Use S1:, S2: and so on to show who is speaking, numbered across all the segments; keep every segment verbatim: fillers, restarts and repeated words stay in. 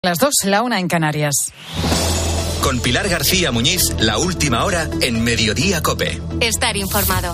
S1: Las dos, la una en Canarias.
S2: Con Pilar García Muñiz, la última hora en Mediodía COPE.
S3: Estar informado.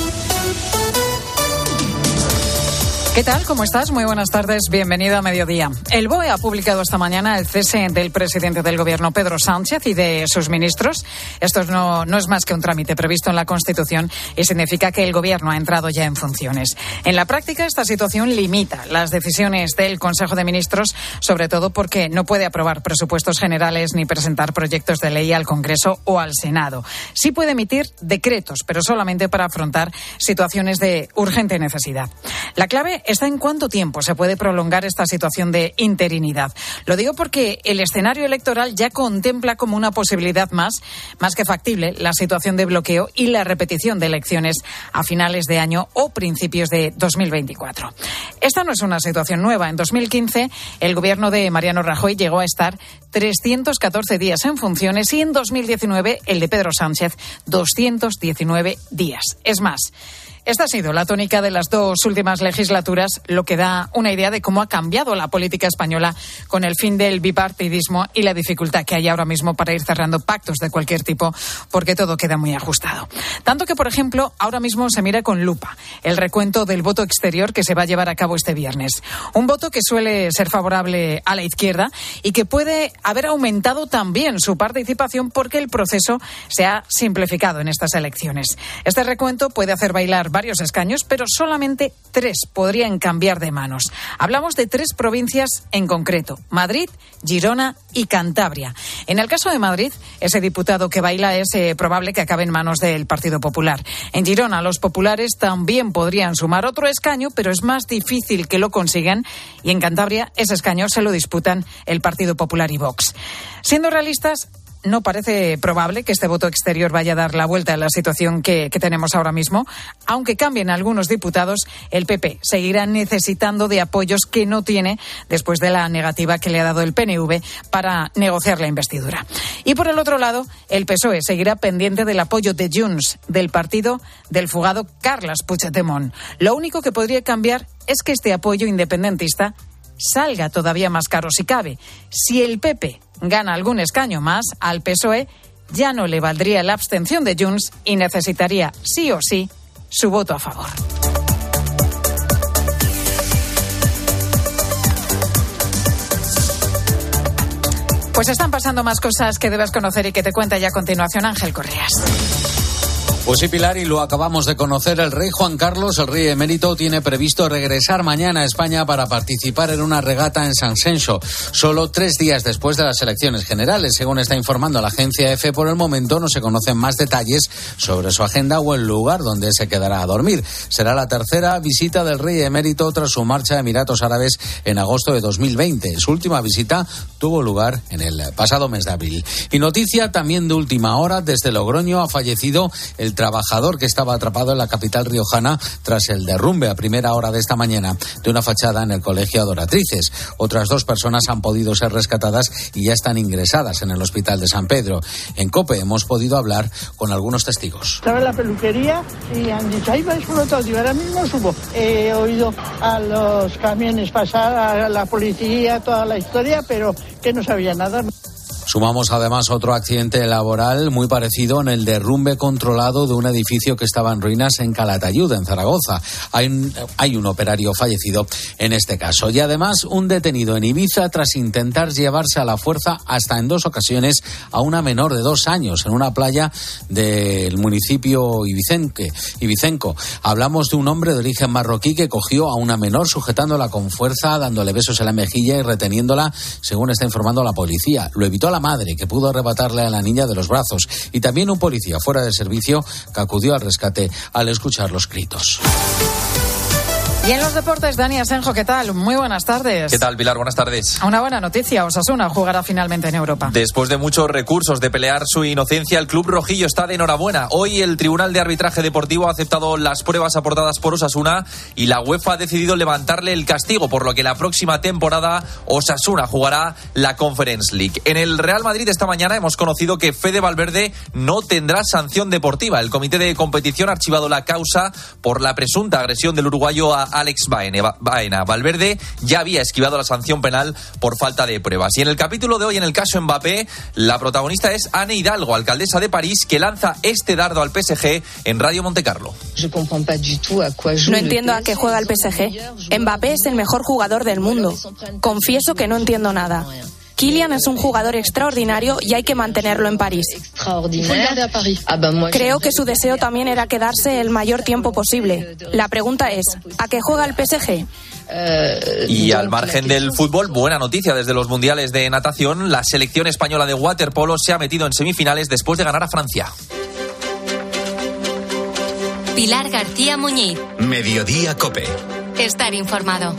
S1: ¿Qué tal? ¿Cómo estás? Muy buenas tardes. Bienvenido a Mediodía. El B O E ha publicado esta mañana el cese del presidente del Gobierno, Pedro Sánchez, y de sus ministros. Esto no, no es más que un trámite previsto en la Constitución y significa que el Gobierno ha entrado ya en funciones. En la práctica, esta situación limita las decisiones del Consejo de Ministros, sobre todo porque no puede aprobar presupuestos generales ni presentar proyectos de ley al Congreso o al Senado. Sí puede emitir decretos, pero solamente para afrontar situaciones de urgente necesidad. La clave está en cuánto tiempo se puede prolongar esta situación de interinidad. Lo digo porque el escenario electoral ya contempla como una posibilidad más, más que factible, la situación de bloqueo y la repetición de elecciones a finales de año o principios de dos mil veinticuatro. Esta no es una situación nueva. En dos mil quince, el gobierno de Mariano Rajoy llegó a estar trescientos catorce días en funciones y en dos mil diecinueve, el de Pedro Sánchez, doscientos diecinueve días. Es más, esta ha sido la tónica de las dos últimas legislaturas, lo que da una idea de cómo ha cambiado la política española con el fin del bipartidismo y la dificultad que hay ahora mismo para ir cerrando pactos de cualquier tipo, porque todo queda muy ajustado. Tanto que, por ejemplo, ahora mismo se mira con lupa el recuento del voto exterior que se va a llevar a cabo este viernes. Un voto que suele ser favorable a la izquierda y que puede haber aumentado también su participación porque el proceso se ha simplificado en estas elecciones. Este recuento puede hacer bailar varios escaños, pero solamente tres podrían cambiar de manos. Hablamos de tres provincias en concreto: Madrid, Girona y Cantabria. En el caso de Madrid, ese diputado que baila es eh, probable que acabe en manos del Partido Popular. En Girona, los populares también podrían sumar otro escaño, pero es más difícil que lo consigan. Y en Cantabria, ese escaño se lo disputan el Partido Popular y Vox. Siendo realistas, no parece probable que este voto exterior vaya a dar la vuelta a la situación que, que tenemos ahora mismo. Aunque cambien algunos diputados, el P P seguirá necesitando de apoyos que no tiene después de la negativa que le ha dado el P N V para negociar la investidura. Y por el otro lado, el P S O E seguirá pendiente del apoyo de Junts, del partido del fugado Carles Puigdemont. Lo único que podría cambiar es que este apoyo independentista salga todavía más caro si cabe. Si el P P gana algún escaño más, al P S O E ya no le valdría la abstención de Junts y necesitaría sí o sí su voto a favor. Pues están pasando más cosas que debes conocer y que te cuenta ya a continuación Ángel Correas.
S4: Pues sí, Pilar, y lo acabamos de conocer. El rey Juan Carlos, el rey emérito, tiene previsto regresar mañana a España para participar en una regata en San Xenxo, solo tres días después de las elecciones generales. Según está informando la agencia EFE, por el momento no se conocen más detalles sobre su agenda o el lugar donde se quedará a dormir. Será la tercera visita del rey emérito tras su marcha a Emiratos Árabes en agosto de dos mil veinte. Su última visita tuvo lugar en el pasado mes de abril. Y noticia también de última hora: desde Logroño ha fallecido el trabajador que estaba atrapado en la capital riojana tras el derrumbe a primera hora de esta mañana de una fachada en el Colegio Adoratrices. Otras dos personas han podido ser rescatadas y ya están ingresadas en el Hospital de San Pedro. En COPE hemos podido hablar con algunos testigos.
S5: Estaba en la peluquería y han dicho, ahí va a explotar. Y ahora mismo subo. He oído a los camiones pasar, a la policía, toda la historia, pero que no sabía nada.
S4: Sumamos además otro accidente laboral muy parecido en el derrumbe controlado de un edificio que estaba en ruinas en Calatayud, en Zaragoza. Hay un, hay un operario fallecido en este caso. Y además un detenido en Ibiza tras intentar llevarse a la fuerza hasta en dos ocasiones a una menor de dos años en una playa del municipio ibicenque, ibicenco. Hablamos de un hombre de origen marroquí que cogió a una menor sujetándola con fuerza, dándole besos en la mejilla y reteniéndola, según está informando la policía. Lo evitó la madre, que pudo arrebatarle a la niña de los brazos, y también un policía fuera de servicio que acudió al rescate al escuchar los gritos.
S1: Y en los deportes, Dani Asenjo, ¿qué tal? Muy buenas tardes.
S6: ¿Qué tal, Pilar? Buenas tardes.
S1: Una buena noticia, Osasuna jugará finalmente en Europa.
S6: Después de muchos recursos de pelear su inocencia, el club rojillo está de enhorabuena. Hoy el Tribunal de Arbitraje Deportivo ha aceptado las pruebas aportadas por Osasuna y la UEFA ha decidido levantarle el castigo, por lo que la próxima temporada Osasuna jugará la Conference League. En el Real Madrid esta mañana hemos conocido que Fede Valverde no tendrá sanción deportiva. El comité de competición ha archivado la causa por la presunta agresión del uruguayo a Alex Baena. Baena. Valverde ya había esquivado la sanción penal por falta de pruebas. Y en el capítulo de hoy, en el caso Mbappé, la protagonista es Anne Hidalgo, alcaldesa de París, que lanza este dardo al P S G en Radio Montecarlo.
S3: No entiendo a qué juega el P S G. Mbappé es el mejor jugador del mundo. Confieso que no entiendo nada. Kylian es un jugador extraordinario y hay que mantenerlo en París. Creo que su deseo también era quedarse el mayor tiempo posible. La pregunta es, ¿a qué juega el P S G?
S6: Y al margen del fútbol, buena noticia desde los mundiales de natación. La selección española de waterpolo se ha metido en semifinales después de ganar a Francia.
S7: Pilar García Muñiz.
S2: Mediodía COPE.
S7: Estar informado.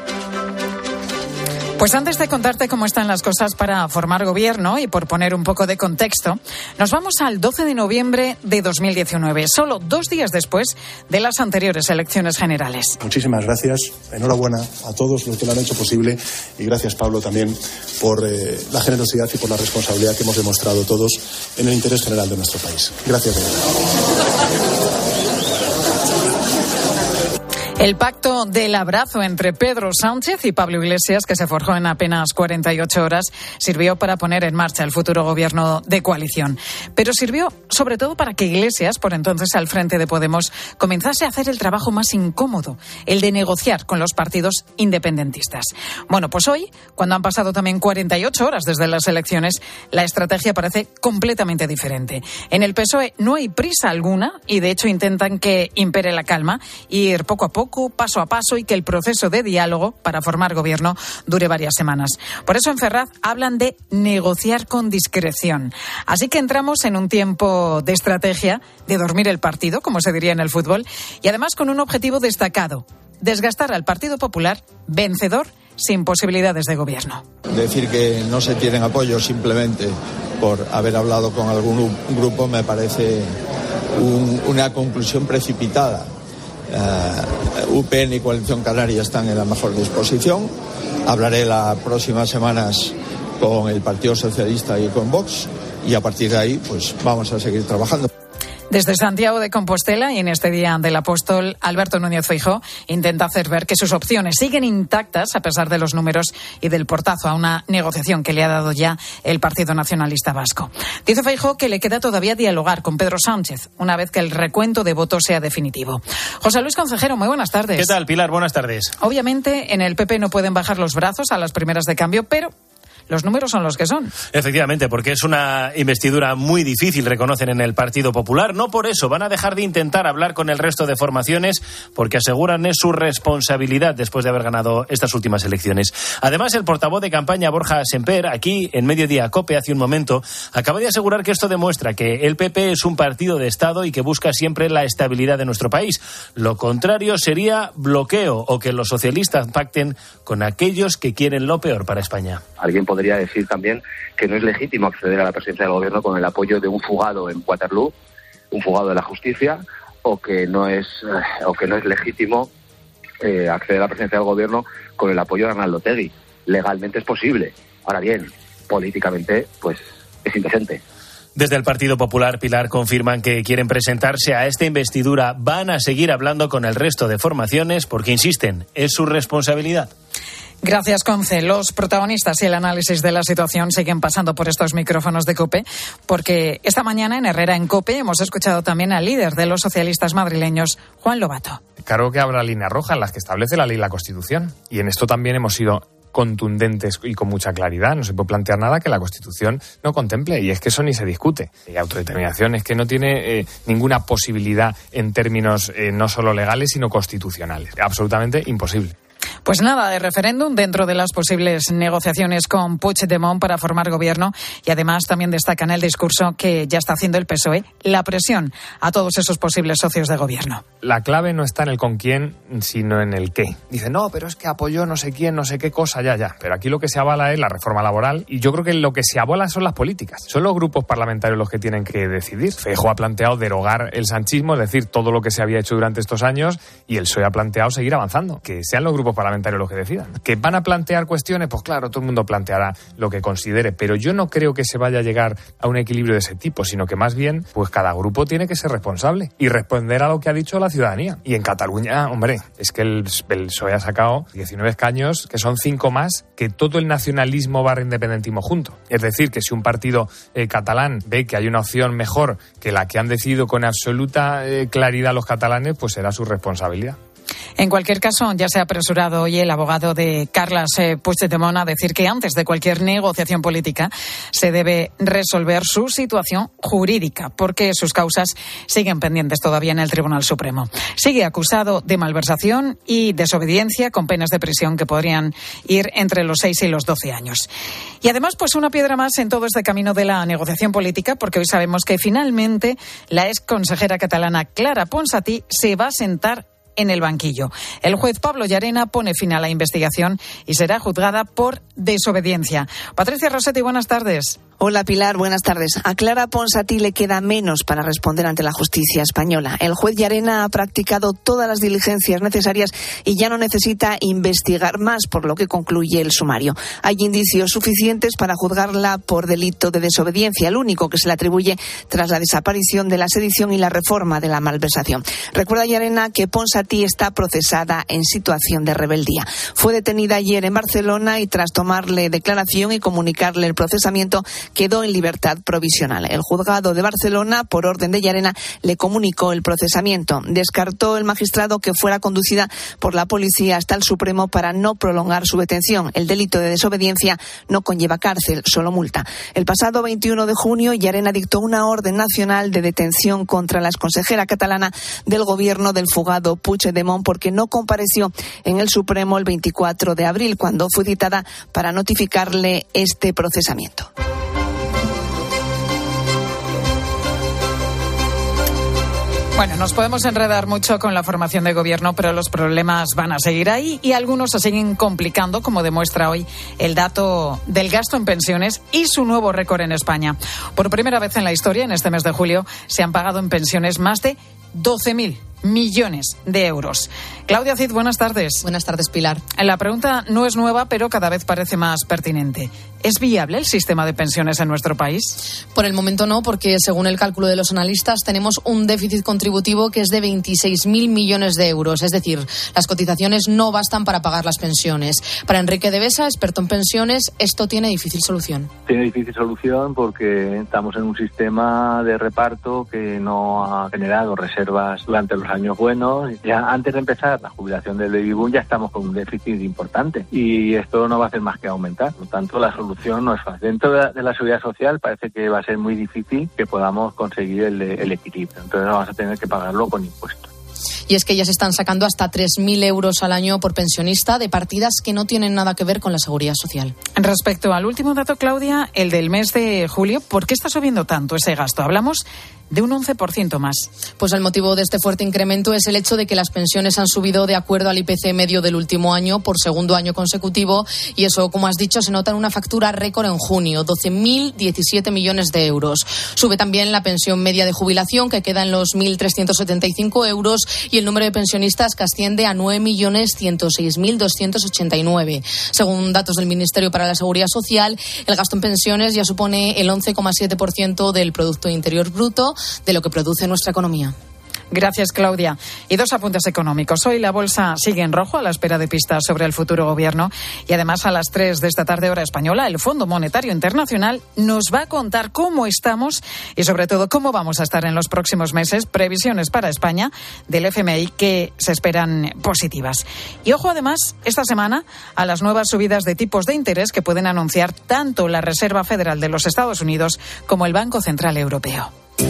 S1: Pues antes de contarte cómo están las cosas para formar gobierno y por poner un poco de contexto, nos vamos al doce de noviembre de dos mil diecinueve, solo dos días después de las anteriores elecciones generales.
S8: Muchísimas gracias, enhorabuena a todos los que lo han hecho posible y gracias, Pablo, también por eh, la generosidad y por la responsabilidad que hemos demostrado todos en el interés general de nuestro país. Gracias, de verdad.
S1: El pacto del abrazo entre Pedro Sánchez y Pablo Iglesias, que se forjó en apenas cuarenta y ocho horas, sirvió para poner en marcha el futuro gobierno de coalición. Pero sirvió sobre todo para que Iglesias, por entonces al frente de Podemos, comenzase a hacer el trabajo más incómodo, el de negociar con los partidos independentistas. Bueno, pues hoy, cuando han pasado también cuarenta y ocho horas desde las elecciones, la estrategia parece completamente diferente. En el P S O E no hay prisa alguna y de hecho intentan que impere la calma y ir poco a poco, paso a paso, y que el proceso de diálogo para formar gobierno dure varias semanas. Por eso en Ferraz hablan de negociar con discreción. Así que entramos en un tiempo de estrategia, de dormir el partido, como se diría en el fútbol, y además con un objetivo destacado: desgastar al Partido Popular vencedor sin posibilidades de gobierno.
S9: Decir que no se tienen apoyo simplemente por haber hablado con algún grupo me parece un, una conclusión precipitada. Uh, U P N y Coalición Canaria están en la mejor disposición. Hablaré las próximas semanas con el Partido Socialista y con Vox y a partir de ahí pues vamos a seguir trabajando.
S1: Desde Santiago de Compostela y en este Día del Apóstol, Alberto Núñez Feijóo intenta hacer ver que sus opciones siguen intactas a pesar de los números y del portazo a una negociación que le ha dado ya el Partido Nacionalista Vasco. Dice Feijóo que le queda todavía dialogar con Pedro Sánchez una vez que el recuento de votos sea definitivo. José Luis Concejero, muy buenas tardes.
S10: ¿Qué tal, Pilar? Buenas tardes.
S1: Obviamente en el P P no pueden bajar los brazos a las primeras de cambio, pero los números son los que son.
S10: Efectivamente, porque es una investidura muy difícil, reconocen en el Partido Popular. No por eso van a dejar de intentar hablar con el resto de formaciones, porque aseguran es su responsabilidad después de haber ganado estas últimas elecciones. Además, el portavoz de campaña, Borja Semper, aquí en Mediodía COPE hace un momento, acaba de asegurar que esto demuestra que el P P es un partido de Estado y que busca siempre la estabilidad de nuestro país. Lo contrario sería bloqueo o que los socialistas pacten con aquellos que quieren lo peor para España.
S11: Alguien podría decir también que no es legítimo acceder a la presidencia del gobierno con el apoyo de un fugado en Waterloo, un fugado de la justicia, o que no es eh, o que no es legítimo eh, acceder a la presidencia del gobierno con el apoyo de Arnaldo Otegi. Legalmente es posible. Ahora bien, políticamente, pues es indecente.
S10: Desde el Partido Popular, Pilar, confirman que quieren presentarse a esta investidura. Van a seguir hablando con el resto de formaciones porque, insisten, es su responsabilidad.
S1: Gracias, Conce. Los protagonistas y el análisis de la situación siguen pasando por estos micrófonos de COPE, porque esta mañana en Herrera en COPE hemos escuchado también al líder de los socialistas madrileños, Juan Lobato.
S12: Claro que habrá líneas rojas, las que establece la ley y la Constitución. Y en esto también hemos sido contundentes y con mucha claridad. No se puede plantear nada que la Constitución no contemple, y es que eso ni se discute. Y autodeterminación es que no tiene eh, ninguna posibilidad en términos eh, no solo legales, sino constitucionales. Absolutamente imposible.
S1: Pues nada de referéndum dentro de las posibles negociaciones con Puigdemont para formar gobierno, y además también destaca en el discurso que ya está haciendo el P S O E la presión a todos esos posibles socios de gobierno.
S12: La clave no está en el con quién, sino en el qué. Dice, no, pero es que apoyó no sé quién, no sé qué cosa, ya, ya. Pero aquí lo que se avala es la reforma laboral, y yo creo que lo que se avala son las políticas. Son los grupos parlamentarios los que tienen que decidir. Feijóo ha planteado derogar el sanchismo, es decir, todo lo que se había hecho durante estos años, y el P S O E ha planteado seguir avanzando. Que sean los grupos parlamentarios parlamentarios los que decidan. ¿Que van a plantear cuestiones? Pues claro, todo el mundo planteará lo que considere, pero yo no creo que se vaya a llegar a un equilibrio de ese tipo, sino que más bien, pues cada grupo tiene que ser responsable y responder a lo que ha dicho la ciudadanía. Y en Cataluña, hombre, es que el, el P S O E ha sacado diecinueve escaños, que son cinco más que todo el nacionalismo barra independentismo junto. Es decir, que si un partido eh, catalán ve que hay una opción mejor que la que han decidido con absoluta eh, claridad los catalanes, pues será su responsabilidad.
S1: En cualquier caso, ya se ha apresurado hoy el abogado de Carles eh, Puigdemont a decir que antes de cualquier negociación política se debe resolver su situación jurídica, porque sus causas siguen pendientes todavía en el Tribunal Supremo. Sigue acusado de malversación y desobediencia con penas de prisión que podrían ir entre los seis y los doce años. Y además, pues una piedra más en todo este camino de la negociación política, porque hoy sabemos que finalmente la ex consejera catalana Clara Ponsatí se va a sentar en el banquillo. El juez Pablo Llarena pone fin a la investigación y será juzgada por desobediencia. Patricia Rossetti, buenas tardes.
S13: Hola Pilar, buenas tardes. A Clara Ponsatí le queda menos para responder ante la justicia española. El juez Llarena ha practicado todas las diligencias necesarias y ya no necesita investigar más, por lo que concluye el sumario. Hay indicios suficientes para juzgarla por delito de desobediencia, el único que se le atribuye tras la desaparición de la sedición y la reforma de la malversación. Recuerda Llarena que Ponsatí está procesada en situación de rebeldía. Fue detenida ayer en Barcelona y tras tomarle declaración y comunicarle el procesamiento, quedó en libertad provisional. El juzgado de Barcelona, por orden de Llarena, le comunicó el procesamiento. Descartó el magistrado que fuera conducida por la policía hasta el Supremo para no prolongar su detención. El delito de desobediencia no conlleva cárcel, solo multa. El pasado veintiuno de junio, Llarena dictó una orden nacional de detención contra la exconsejera catalana del gobierno del fugado Puigdemont porque no compareció en el Supremo el veinticuatro de abril, cuando fue citada para notificarle este procesamiento.
S1: Bueno, nos podemos enredar mucho con la formación de gobierno, pero los problemas van a seguir ahí y algunos se siguen complicando, como demuestra hoy el dato del gasto en pensiones y su nuevo récord en España. Por primera vez en la historia, en este mes de julio, se han pagado en pensiones más de doce mil millones de euros. Claudia Cid, buenas tardes.
S14: Buenas tardes, Pilar.
S1: La pregunta no es nueva, pero cada vez parece más pertinente. ¿Es viable el sistema de pensiones en nuestro país?
S14: Por el momento no, porque según el cálculo de los analistas tenemos un déficit contributivo que es de veintiséis mil millones de euros. Es decir, las cotizaciones no bastan para pagar las pensiones. Para Enrique de Besa, experto en pensiones, esto tiene difícil solución.
S15: Tiene difícil solución porque estamos en un sistema de reparto que no ha generado reservas durante los años buenos. Ya antes de empezar la jubilación del baby boom ya estamos con un déficit importante y esto no va a hacer más que aumentar. Por lo tanto, la solución no es fácil. Dentro de la, de la seguridad social parece que va a ser muy difícil que podamos conseguir el, el equilibrio. Entonces vamos a tener que pagarlo con impuestos.
S14: Y es que ya se están sacando hasta tres mil euros al año por pensionista de partidas que no tienen nada que ver con la seguridad social.
S1: Respecto al último dato, Claudia, el del mes de julio, ¿por qué está subiendo tanto ese gasto? Hablamos de un once por ciento más.
S14: Pues el motivo de este fuerte incremento es el hecho de que las pensiones han subido de acuerdo al I P C medio del último año por segundo año consecutivo y eso, como has dicho, se nota en una factura récord en junio, doce mil diecisiete millones de euros. Sube también la pensión media de jubilación, que queda en los mil trescientos setenta y cinco euros, y el número de pensionistas, que asciende a nueve millones ciento seis mil doscientos ochenta y nueve. Según datos del Ministerio para la Seguridad Social, el gasto en pensiones ya supone el once coma siete por ciento del Producto Interior Bruto, de lo que produce nuestra economía.
S1: Gracias, Claudia. Y dos apuntes económicos. Hoy la bolsa sigue en rojo a la espera de pistas sobre el futuro gobierno. Y además, a las tres de esta tarde, hora española, el Fondo Monetario Internacional nos va a contar cómo estamos y, sobre todo, cómo vamos a estar en los próximos meses. Previsiones para España del F M I que se esperan positivas. Y ojo, además, esta semana a las nuevas subidas de tipos de interés que pueden anunciar tanto la Reserva Federal de los Estados Unidos como el Banco Central Europeo.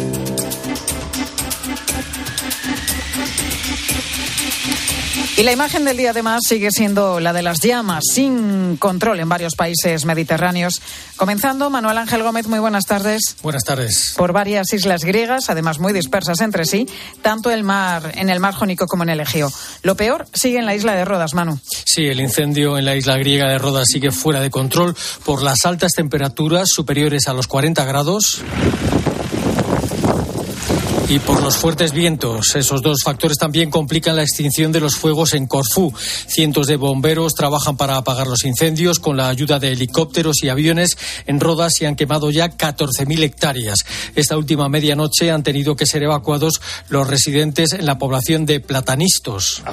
S1: Y la imagen del día, además, sigue siendo la de las llamas sin control en varios países mediterráneos. Comenzando, Manuel Ángel Gómez, muy buenas tardes.
S16: Buenas tardes.
S1: Por varias islas griegas, además muy dispersas entre sí, tanto el mar, en el mar Jónico como en el Egeo. Lo peor sigue en la isla de Rodas, Manu.
S16: Sí, el incendio en la isla griega de Rodas sigue fuera de control por las altas temperaturas superiores a los cuarenta grados. y por los fuertes vientos. Esos dos factores también complican la extinción de los fuegos en Corfú. Cientos de bomberos trabajan para apagar los incendios. Con la ayuda de helicópteros y aviones, en Rodas se han quemado ya catorce mil hectáreas. Esta última medianoche han tenido que ser evacuados los residentes en la población de Platanistos.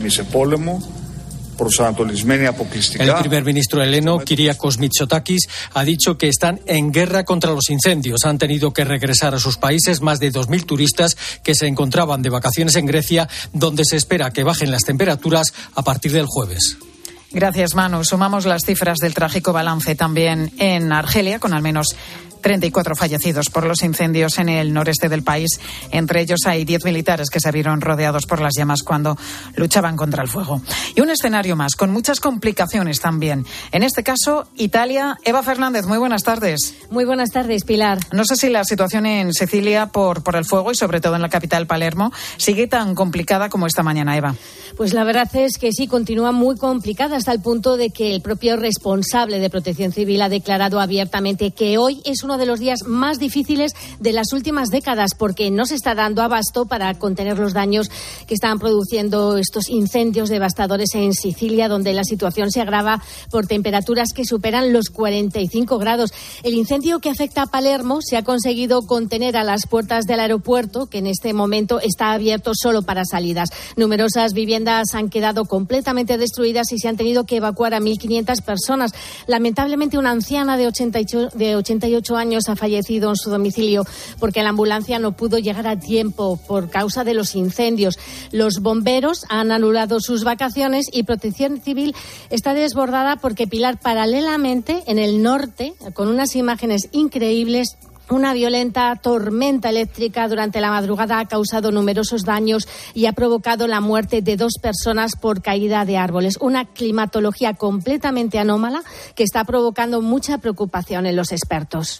S16: El primer ministro heleno, Kyriakos Mitsotakis, ha dicho que están en guerra contra los incendios. Han tenido que regresar a sus países más de dos mil turistas que se encontraban de vacaciones en Grecia, donde se espera que bajen las temperaturas a partir del jueves.
S1: Gracias, Manu. Sumamos las cifras del trágico balance también en Argelia, con al menos treinta y cuatro fallecidos por los incendios en el noreste del país. Entre ellos hay diez militares que se vieron rodeados por las llamas cuando luchaban contra el fuego. Y un escenario más, con muchas complicaciones también. En este caso, Italia. Eva Fernández, muy buenas tardes.
S17: Muy buenas tardes, Pilar.
S1: No sé si la situación en Sicilia por, por el fuego y sobre todo en la capital, Palermo, sigue tan complicada como esta mañana, Eva.
S17: Pues la verdad es que sí, continúa muy complicada hasta el punto de que el propio responsable de Protección Civil ha declarado abiertamente que hoy es uno de los días más difíciles de las últimas décadas porque no se está dando abasto para contener los daños que están produciendo estos incendios devastadores en Sicilia, donde la situación se agrava por temperaturas que superan los cuarenta y cinco grados. El incendio que afecta a Palermo se ha conseguido contener a las puertas del aeropuerto, que en este momento está abierto solo para salidas. Numerosas viviendas han quedado completamente destruidas y se han tenido que evacuar a mil quinientas personas. Lamentablemente, una anciana de ochenta y ocho años ha fallecido en su domicilio porque la ambulancia no pudo llegar a tiempo por causa de los incendios. Los bomberos han anulado sus vacaciones y Protección Civil está desbordada porque, Pilar, paralelamente en el norte, con unas imágenes increíbles, una violenta tormenta eléctrica durante la madrugada ha causado numerosos daños y ha provocado la muerte de dos personas por caída de árboles. Una climatología completamente anómala que está provocando mucha preocupación en los expertos.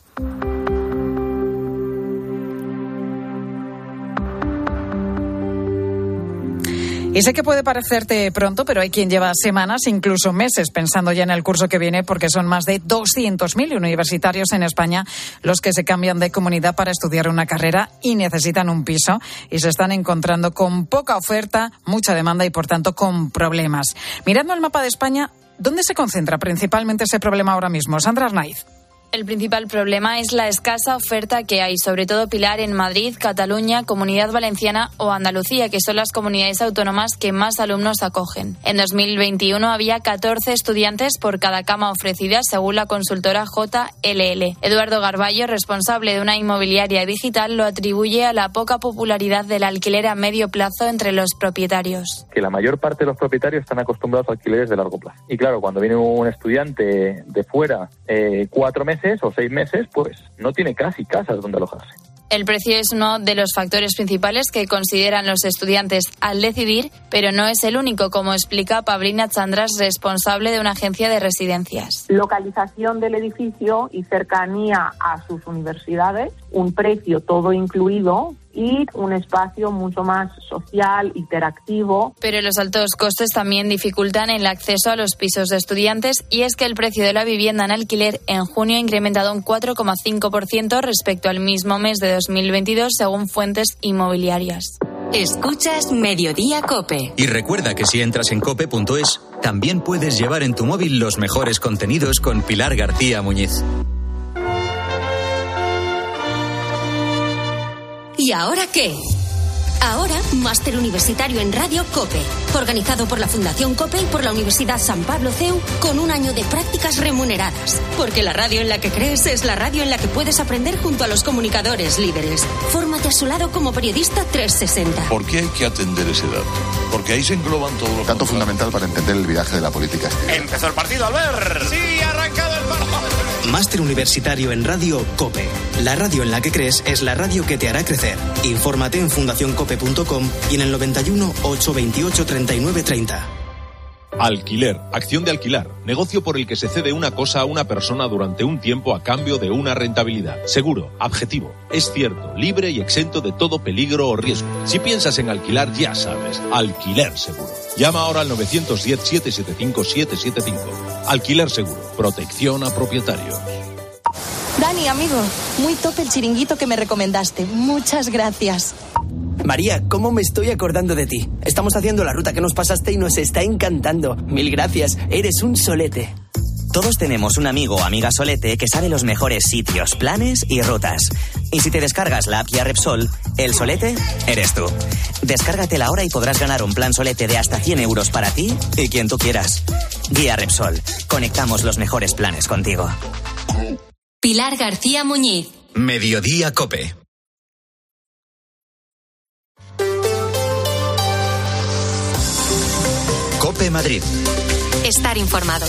S1: Y sé que puede parecerte pronto, pero hay quien lleva semanas, incluso meses, pensando ya en el curso que viene, porque son más de doscientos mil universitarios en España los que se cambian de comunidad para estudiar una carrera y necesitan un piso y se están encontrando con poca oferta, mucha demanda y, por tanto, con problemas. Mirando el mapa de España, ¿dónde se concentra principalmente ese problema ahora mismo? Sandra Arnaiz.
S18: El principal problema es la escasa oferta que hay, sobre todo, Pilar, en Madrid, Cataluña, Comunidad Valenciana o Andalucía, que son las comunidades autónomas que más alumnos acogen. En dos mil veintiuno había catorce estudiantes por cada cama ofrecida, según la consultora J L L. Eduardo Garballo, responsable de una inmobiliaria digital, lo atribuye a la poca popularidad del alquiler a medio plazo entre los propietarios.
S19: Que la mayor parte de los propietarios están acostumbrados a alquileres de largo plazo. Y claro, cuando viene un estudiante de fuera, eh, cuatro meses o seis meses, pues no tiene casi casas donde alojarse.
S18: El precio es uno de los factores principales que consideran los estudiantes al decidir, pero no es el único, como explica Paulina Chandras, responsable de una agencia de residencias.
S20: Localización del edificio y cercanía a sus universidades, un precio todo incluido y un espacio mucho más social, interactivo.
S18: Pero los altos costes también dificultan el acceso a los pisos de estudiantes, y es que el precio de la vivienda en alquiler en junio ha incrementado un cuatro coma cinco por ciento respecto al mismo mes de dos mil veintidós, según fuentes inmobiliarias.
S7: Escuchas Mediodía COPE.
S2: Y recuerda que si entras en cope punto es, también puedes llevar en tu móvil los mejores contenidos con Pilar García Muñiz.
S7: ¿Y ahora qué? Ahora, máster universitario en Radio COPE, organizado por la Fundación COPE y por la Universidad San Pablo C E U, con un año de prácticas remuneradas. Porque la radio en la que crees es la radio en la que puedes aprender junto a los comunicadores líderes. Fórmate a su lado como periodista trescientos sesenta.
S21: ¿Por qué hay que atender ese dato? Porque ahí se engloban todos los...
S22: Dato fundamental para entender el viraje de la política exterior.
S23: Empezó el partido, Albert. Sí, ha arrancado el partido.
S24: Máster universitario en Radio COPE. La radio en la que crees es la radio que te hará crecer. Infórmate en fundación cope punto com y en el noventa y uno, ochocientos veintiocho, treinta y nueve treinta.
S25: Alquiler, acción de alquilar, negocio por el que se cede una cosa a una persona durante un tiempo a cambio de una rentabilidad. Seguro, objetivo, es cierto, libre y exento de todo peligro o riesgo. Si piensas en alquilar, ya sabes, Alquiler Seguro. Llama ahora al nueve uno cero, siete siete cinco, siete siete cinco. Alquiler Seguro, protección a propietarios.
S3: Dani, amigo, muy top el chiringuito que me recomendaste. Muchas gracias.
S4: María, ¿cómo me estoy acordando de ti? Estamos haciendo la ruta que nos pasaste y nos está encantando. Mil gracias, eres un solete.
S5: Todos tenemos un amigo o amiga solete que sabe los mejores sitios, planes y rutas. Y si te descargas la app Guía Repsol, el solete eres tú. Descárgatela ahora y podrás ganar un plan solete de hasta cien euros para ti y quien tú quieras. Guía Repsol. Conectamos los mejores planes contigo.
S7: Pilar García Muñiz.
S2: Mediodía Cope. Cope Madrid.
S7: Estar informado.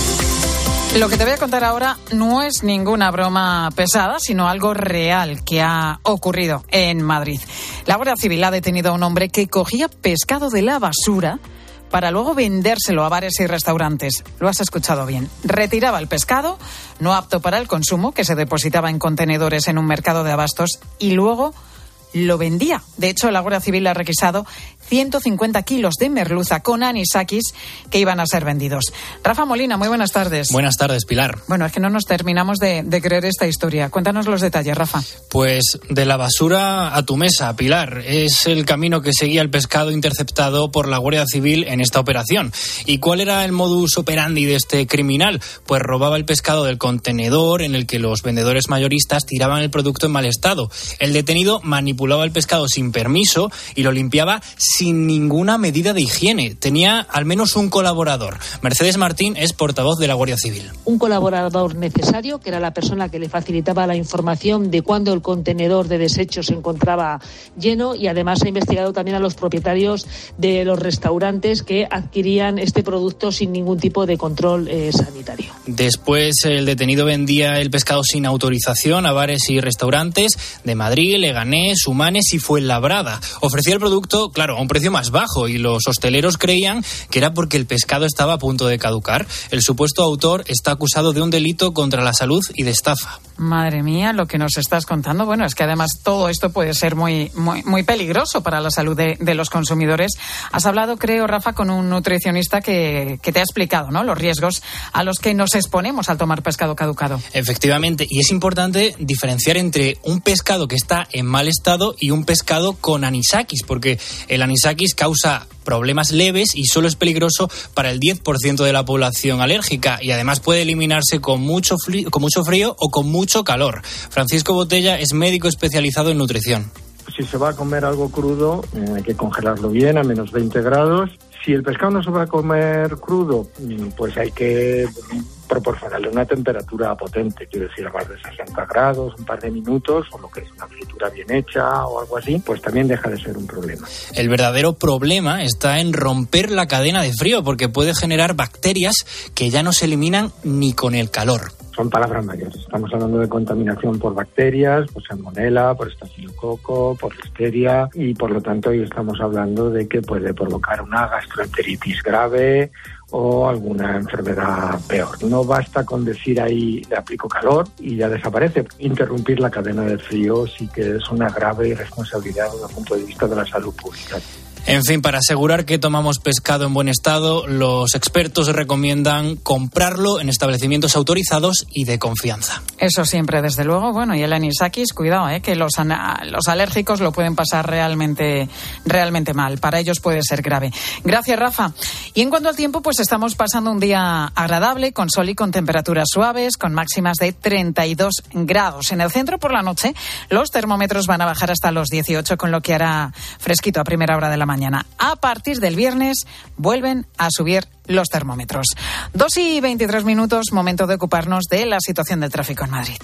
S1: Lo que te voy a contar ahora no es ninguna broma pesada, sino algo real que ha ocurrido en Madrid. La Guardia Civil ha detenido a un hombre que cogía pescado de la basura para luego vendérselo a bares y restaurantes. Lo has escuchado bien. Retiraba el pescado, no apto para el consumo, que se depositaba en contenedores en un mercado de abastos, y luego lo vendía. De hecho, la Guardia Civil ha requisado ciento cincuenta kilos de merluza con anisakis que iban a ser vendidos. Rafa Molina, muy buenas tardes.
S6: Buenas tardes, Pilar.
S1: Bueno, es que no nos terminamos de, de creer esta historia. Cuéntanos los detalles, Rafa.
S6: Pues de la basura a tu mesa, Pilar. Es el camino que seguía el pescado interceptado por la Guardia Civil en esta operación. ¿Y cuál era el modus operandi de este criminal? Pues robaba el pescado del contenedor en el que los vendedores mayoristas tiraban el producto en mal estado. El detenido manipulaba el pescado sin permiso y lo limpiaba sin ninguna medida de higiene. Tenía al menos un colaborador. Mercedes Martín es portavoz de la Guardia Civil.
S8: Un colaborador necesario, que era la persona que le facilitaba la información de cuándo el contenedor de desechos se encontraba lleno, y además ha investigado también a los propietarios de los restaurantes que adquirían este producto sin ningún tipo de control eh, sanitario.
S6: Después, el detenido vendía el pescado sin autorización a bares y restaurantes de Madrid, Leganés, Humanes y Fuenlabrada. Ofrecía el producto, claro, a un precio más bajo, y los hosteleros creían que era porque el pescado estaba a punto de caducar. El supuesto autor está acusado de un delito contra la salud y de estafa.
S1: Madre mía, lo que nos estás contando. Bueno, es que además todo esto puede ser muy muy, muy peligroso para la salud de, de los consumidores. Has hablado, creo, Rafa, con un nutricionista que, que te ha explicado, ¿no?, los riesgos a los que nos exponemos al tomar pescado caducado.
S6: Efectivamente, y es importante diferenciar entre un pescado que está en mal estado y un pescado con anisakis, porque el anisakis causa problemas leves y solo es peligroso para el diez por ciento de la población alérgica, y además puede eliminarse con mucho frío, con mucho frío o con mucho calor. Francisco Botella es médico especializado en nutrición.
S26: Si se va a comer algo crudo, eh, hay que congelarlo bien a menos veinte grados. Si el pescado no se va a comer crudo, pues hay que proporcionarle una temperatura potente, quiero decir, a más de sesenta grados, un par de minutos, o lo que es una fritura bien hecha o algo así, pues también deja de ser un problema.
S6: El verdadero problema está en romper la cadena de frío, porque puede generar bacterias que ya no se eliminan ni con el calor.
S26: Son palabras mayores. Estamos hablando de contaminación por bacterias, por salmonela, por estafilococo, por listeria, y por lo tanto hoy estamos hablando de que puede provocar una gastroenteritis grave o alguna enfermedad peor. No basta con decir ahí le aplico calor y ya desaparece. Interrumpir la cadena de frío sí que es una grave irresponsabilidad desde el punto de vista de la salud pública.
S6: En fin, para asegurar que tomamos pescado en buen estado, los expertos recomiendan comprarlo en establecimientos autorizados y de confianza.
S1: Eso siempre, desde luego. Bueno, y el anisakis, cuidado, ¿eh? que los, ana- los alérgicos lo pueden pasar realmente, realmente mal. Para ellos puede ser grave. Gracias, Rafa. Y en cuanto al tiempo, pues estamos pasando un día agradable, con sol y con temperaturas suaves, con máximas de treinta y dos grados. En el centro, por la noche, los termómetros van a bajar hasta los dieciocho, con lo que hará fresquito a primera hora de la mañana. A partir del viernes vuelven a subir los termómetros. Dos y veintitrés minutos, momento de ocuparnos de la situación del tráfico en Madrid.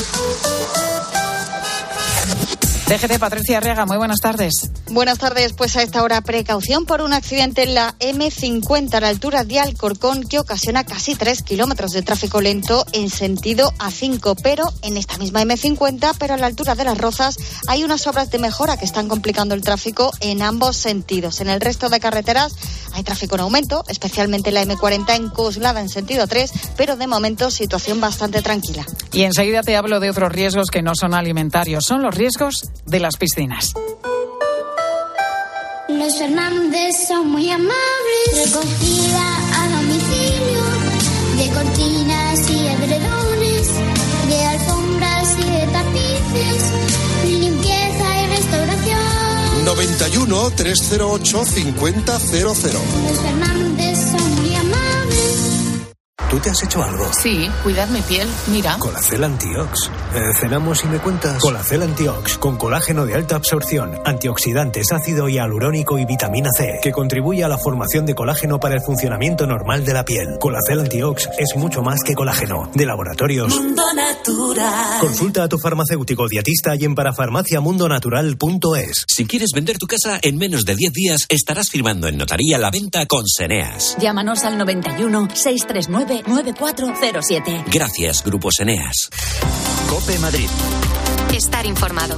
S1: D G T, Patricia Arriaga, muy buenas tardes.
S27: Buenas tardes, pues a esta hora precaución por un accidente en la eme cincuenta a la altura de Alcorcón que ocasiona casi tres kilómetros de tráfico lento en sentido A cinco, pero en esta misma eme cincuenta, pero a la altura de Las Rozas, hay unas obras de mejora que están complicando el tráfico en ambos sentidos. En el resto de carreteras hay tráfico en aumento, especialmente en la eme cuarenta en Coslada en sentido tres, pero de momento situación bastante tranquila.
S1: Y enseguida te hablo de otros riesgos que no son alimentarios, son los riesgos de las piscinas.
S28: Los Fernández son muy amables, recogida a domicilio, de cortinas y edredones, de alfombras.
S9: uno, tres cero ocho, cinco cero cero cero.
S28: Los Fernández son muy amables.
S10: ¿Tú te has hecho algo?
S11: Sí, cuidar mi piel, mira.
S10: Colacel Antiox. Eh, ¿Cenamos y me cuentas? Colacel Antiox, con colágeno de alta absorción, antioxidantes, ácido hialurónico y vitamina C, que contribuye a la formación de colágeno para el funcionamiento normal de la piel. Colacel Antiox es mucho más que colágeno. De Laboratorios
S12: Mundo Natural.
S10: Consulta a tu farmacéutico dietista y en parafarmacia mundo natural punto es.
S13: Si quieres vender tu casa en menos de diez días, estarás firmando en notaría la venta con Seneas.
S12: Llámanos al noventa y uno, seiscientos treinta y nueve, noventa y cuatro cero siete.
S13: Gracias, Grupo Seneas.
S2: COPE Madrid.
S7: Estar informado.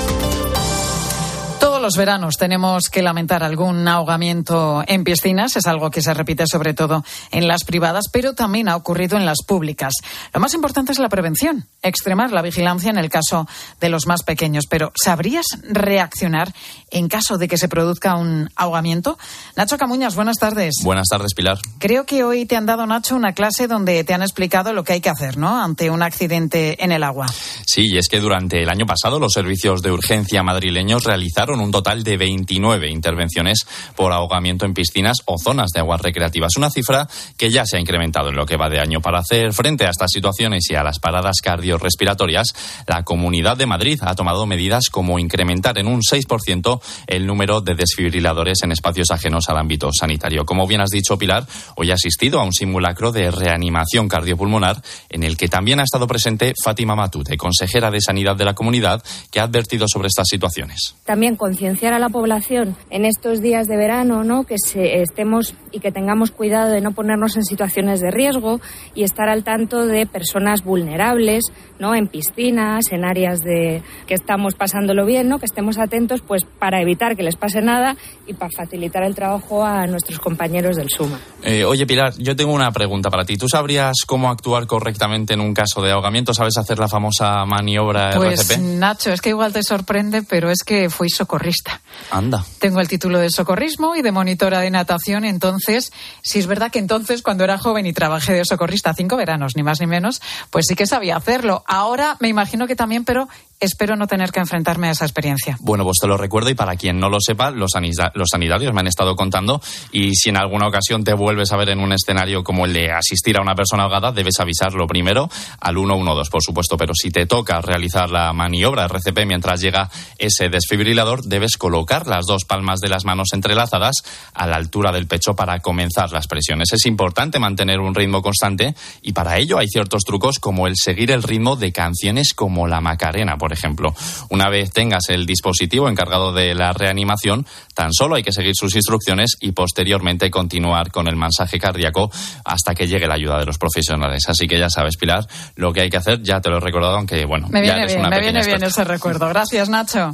S1: Todos los veranos tenemos que lamentar algún ahogamiento en piscinas. Es algo que se repite sobre todo en las privadas, pero también ha ocurrido en las públicas. Lo más importante es la prevención, extremar la vigilancia en el caso de los más pequeños. Pero ¿sabrías reaccionar en caso de que se produzca un ahogamiento? Nacho Camuñas, buenas tardes.
S14: Buenas tardes, Pilar.
S1: Creo que hoy te han dado, Nacho, una clase donde te han explicado lo que hay que hacer, ¿no?, ante un accidente en el agua.
S14: Sí, y es que durante el año pasado los servicios de urgencia madrileños realizaron un total de veintinueve intervenciones por ahogamiento en piscinas o zonas de aguas recreativas. Una cifra que ya se ha incrementado en lo que va de año. Para hacer frente a estas situaciones y a las paradas cardiorrespiratorias, la Comunidad de Madrid ha tomado medidas como incrementar en un seis por ciento el número de desfibriladores en espacios ajenos al ámbito sanitario. Como bien has dicho, Pilar, hoy ha asistido a un simulacro de reanimación cardiopulmonar en el que también ha estado presente Fátima Matute, consejera de Sanidad de la Comunidad, que ha advertido sobre estas situaciones.
S15: También concienciar a la población en estos días de verano, ¿no?, que se, estemos y que tengamos cuidado de no ponernos en situaciones de riesgo y estar al tanto de personas vulnerables, ¿no?, en piscinas, en áreas de que estamos pasándolo bien, ¿no?, que estemos atentos pues para evitar que les pase nada y para facilitar el trabajo a nuestros compañeros del SUMA.
S14: Eh, oye, Pilar, yo tengo una pregunta para ti. ¿Tú sabrías cómo actuar correctamente en un caso de ahogamiento? ¿Sabes hacer la famosa maniobra
S1: pues,
S14: R C P?
S1: Pues, Nacho, es que igual te sorprende, pero es que fui socorrista.
S14: Anda.
S1: Tengo el título de socorrismo y de monitora de natación, entonces, sí es verdad que entonces, cuando era joven y trabajé de socorrista cinco veranos, ni más ni menos, pues sí que sabía hacerlo. Ahora me imagino que también, pero espero no tener que enfrentarme a esa experiencia.
S14: Bueno, pues te lo recuerdo, y para quien no lo sepa, los, sanita- los sanitarios me han estado contando, y si en alguna ocasión te vuelves a ver en un escenario como el de asistir a una persona ahogada, debes avisarlo primero al uno uno dos, por supuesto, pero si te toca realizar la maniobra R C P mientras llega ese desfibrilador, debes colocar las dos palmas de las manos entrelazadas a la altura del pecho para comenzar las presiones. Es importante mantener un ritmo constante, y para ello hay ciertos trucos como el seguir el ritmo de canciones como la Macarena, por ejemplo. Una vez tengas el dispositivo encargado de la reanimación, tan solo hay que seguir sus instrucciones y posteriormente continuar con el masaje cardíaco hasta que llegue la ayuda de los profesionales. Así que ya sabes, Pilar, lo que hay que hacer, ya te lo he recordado, aunque bueno,
S1: me
S14: ya
S1: viene
S14: eres
S1: bien,
S14: una
S1: me
S14: pequeña
S1: viene bien
S14: experta.
S1: ese recuerdo. Gracias, Nacho.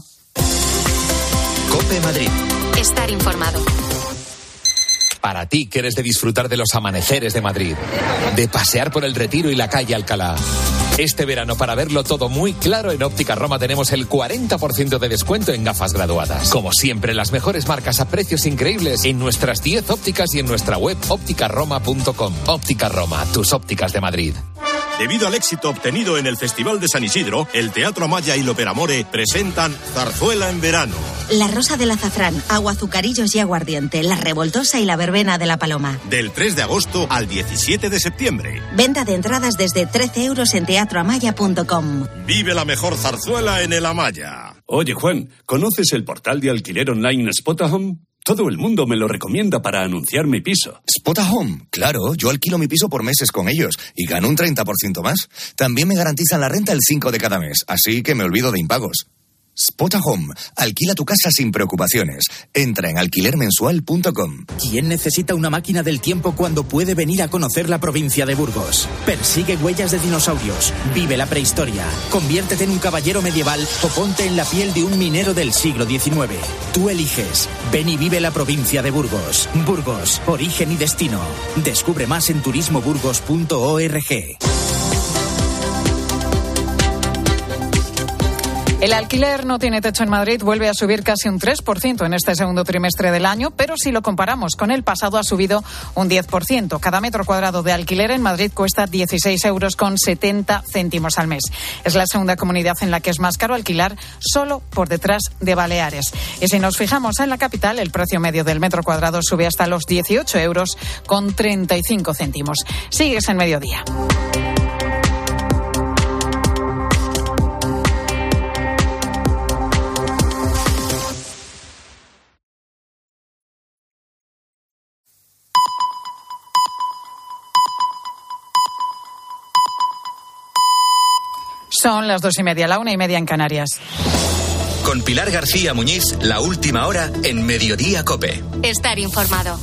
S2: COPE Madrid.
S7: Estar informado.
S16: Para ti, que eres de disfrutar de los amaneceres de Madrid, de pasear por el Retiro y la calle Alcalá. Este verano, para verlo todo muy claro, en Óptica Roma tenemos el cuarenta por ciento de descuento en gafas graduadas. Como siempre, las mejores marcas a precios increíbles en nuestras diez ópticas y en nuestra web óptica roma punto com. Óptica Roma, tus ópticas de Madrid.
S29: Debido al éxito obtenido en el Festival de San Isidro, el Teatro Amaya y L'Operamore presentan Zarzuela en verano.
S30: La Rosa del Azafrán, Agua, Azucarillos y Aguardiente, La Revoltosa y La Verbena de la Paloma.
S29: Del tres de agosto al diecisiete de septiembre.
S30: Venta de entradas desde trece euros en teatro amaya punto com.
S29: Vive la mejor zarzuela en el Amaya.
S31: Oye, Juan, ¿conoces el portal de alquiler online Spotahome? Todo el mundo me lo recomienda para anunciar mi piso.
S32: Spotahome, claro, yo alquilo mi piso por meses con ellos y gano un treinta por ciento más. También me garantizan la renta el cinco de cada mes, así que me olvido de impagos. Spotahome, alquila tu casa sin preocupaciones. Entra en alquiler mensual punto com.
S33: ¿Quién necesita una máquina del tiempo cuando puede venir a conocer la provincia de Burgos? Persigue huellas de dinosaurios, vive la prehistoria, conviértete en un caballero medieval o ponte en la piel de un minero del siglo diecinueve. Tú eliges. Ven y vive la provincia de Burgos. Burgos, origen y destino. Descubre más en turismo burgos punto org.
S1: El alquiler no tiene techo en Madrid, vuelve a subir casi un tres por ciento en este segundo trimestre del año, pero si lo comparamos con el pasado ha subido un diez por ciento. Cada metro cuadrado de alquiler en Madrid cuesta dieciséis euros con setenta céntimos al mes. Es la segunda comunidad en la que es más caro alquilar, solo por detrás de Baleares. Y si nos fijamos en la capital, el precio medio del metro cuadrado sube hasta los dieciocho euros con treinta y cinco céntimos. Sigues en Mediodía. Son las dos y media, la una y media en Canarias.
S2: Con Pilar García Muñiz, la última hora en Mediodía COPE.
S7: Estar informado.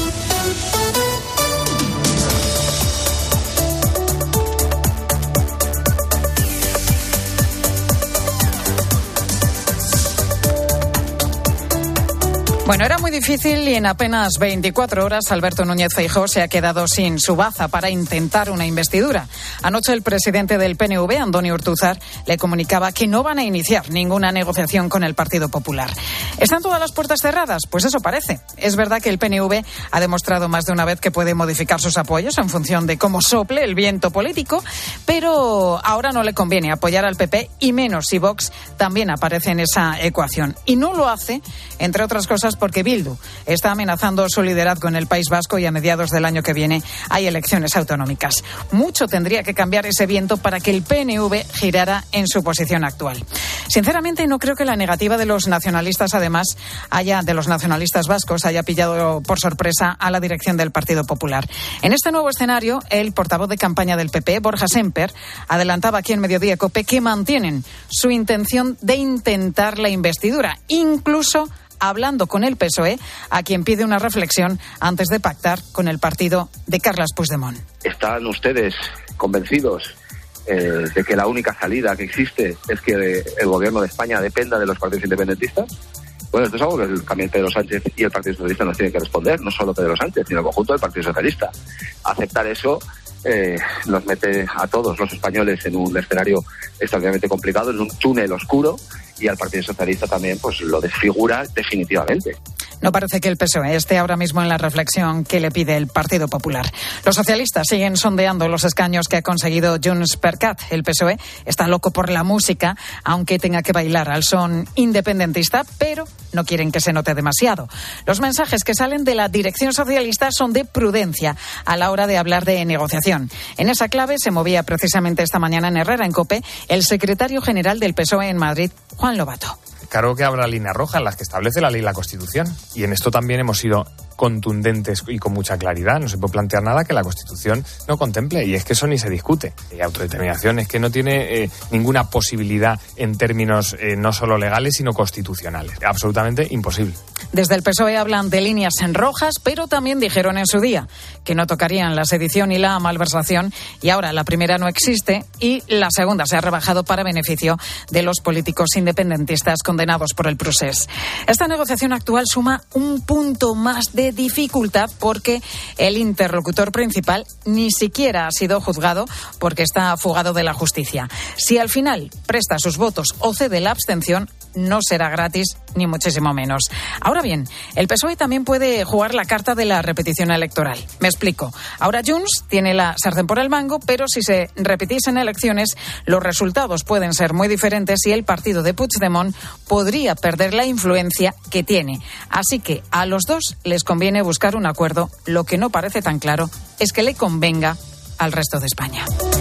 S1: Bueno, era muy difícil y en apenas veinticuatro horas Alberto Núñez Feijóo se ha quedado sin su baza para intentar una investidura. Anoche el presidente del P N V, Andoni Ortuzar, le comunicaba que no van a iniciar ninguna negociación con el Partido Popular. ¿Están todas las puertas cerradas? Pues eso parece. Es verdad que el P N V ha demostrado más de una vez que puede modificar sus apoyos en función de cómo sople el viento político, pero ahora no le conviene apoyar al P P y menos si Vox también aparece en esa ecuación. Y no lo hace, entre otras cosas, porque Bildu está amenazando su liderazgo en el País Vasco y a mediados del año que viene hay elecciones autonómicas. Mucho tendría que cambiar ese viento para que el P N V girara en su posición actual. Sinceramente, no creo que la negativa de los nacionalistas, además, haya de los nacionalistas vascos, haya pillado por sorpresa a la dirección del Partido Popular. En este nuevo escenario, el portavoz de campaña del P P, Borja Sémper, adelantaba aquí en Mediodía COPE que mantienen su intención de intentar la investidura, incluso hablando con el P S O E, a quien pide una reflexión antes de pactar con el partido de Carles Puigdemont.
S3: ¿Están ustedes convencidos eh, de que la única salida que existe es que el gobierno de España dependa de los partidos independentistas? Bueno, esto es algo que el, también Pedro Sánchez y el Partido Socialista nos tienen que responder, no solo Pedro Sánchez, sino el conjunto del Partido Socialista. Aceptar eso eh, nos mete a todos los españoles en un escenario extraordinariamente complicado, en un túnel oscuro, y al Partido Socialista también pues lo desfigura definitivamente.
S1: No parece que el P S O E esté ahora mismo en la reflexión que le pide el Partido Popular. Los socialistas siguen sondeando los escaños que ha conseguido Junts per Cat. El P S O E está loco por la música, aunque tenga que bailar al son independentista, pero no quieren que se note demasiado. Los mensajes que salen de la dirección socialista son de prudencia a la hora de hablar de negociación. En esa clave se movía precisamente esta mañana en Herrera, en COPE, el secretario general del P S O E en Madrid, Juan Lobato.
S4: Claro que habrá líneas rojas en las que establece la ley y la Constitución. Y en esto también hemos sido contundentes y con mucha claridad. No se puede plantear nada que la Constitución no contemple, y es que eso ni se discute. Y autodeterminación es que no tiene eh, ninguna posibilidad en términos eh, no solo legales, sino constitucionales. Absolutamente imposible.
S1: Desde el P S O E hablan de líneas en rojas, pero también dijeron en su día que no tocarían la sedición y la malversación, y ahora la primera no existe y la segunda se ha rebajado para beneficio de los políticos independentistas condenados por el procés. Esta negociación actual suma un punto más de dificultad porque el interlocutor principal ni siquiera ha sido juzgado porque está fugado de la justicia. Si al final presta sus votos o cede la abstención, no será gratis, ni muchísimo menos. Ahora bien, el P S O E también puede jugar la carta de la repetición electoral. Me explico. Ahora Junts tiene la sartén por el mango, pero si se repitiesen elecciones, los resultados pueden ser muy diferentes y el partido de Puigdemont podría perder la influencia que tiene. Así que a los dos les conviene buscar un acuerdo. Lo que no parece tan claro es que le convenga al resto de España.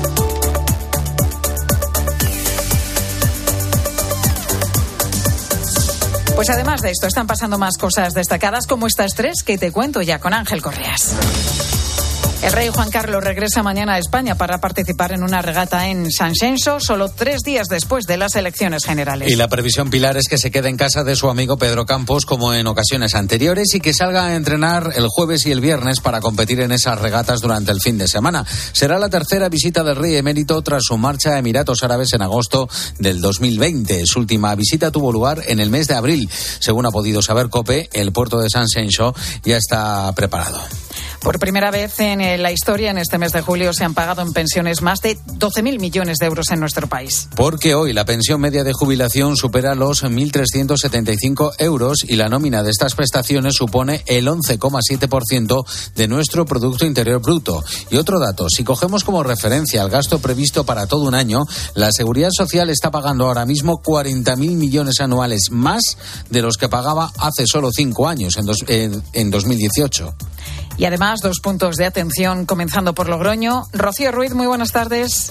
S1: Pues además de esto, están pasando más cosas destacadas como estas tres que te cuento ya con Ángel Correas. El rey Juan Carlos regresa mañana a España para participar en una regata en San Xenxo, solo tres días después de las elecciones generales.
S5: Y la previsión, Pilar, es que se quede en casa de su amigo Pedro Campos, como en ocasiones anteriores, y que salga a entrenar el jueves y el viernes para competir en esas regatas durante el fin de semana. Será la tercera visita del rey emérito tras su marcha a Emiratos Árabes en agosto del dos mil veinte. Su última visita tuvo lugar en el mes de abril. Según ha podido saber COPE, el puerto de San Xenxo ya está preparado.
S1: Por primera vez en la historia, en este mes de julio, se han pagado en pensiones más de doce mil millones de euros en nuestro país.
S5: Porque hoy la pensión media de jubilación supera los mil trescientos setenta y cinco euros y la nómina de estas prestaciones supone el once coma siete por ciento de nuestro Producto Interior Bruto. Y otro dato, si cogemos como referencia el gasto previsto para todo un año, la Seguridad Social está pagando ahora mismo cuarenta mil millones anuales más de los que pagaba hace solo cinco años, en, dos, en, en dos mil dieciocho.
S1: Y además, dos puntos de atención, comenzando por Logroño. Rocío Ruiz, muy buenas tardes.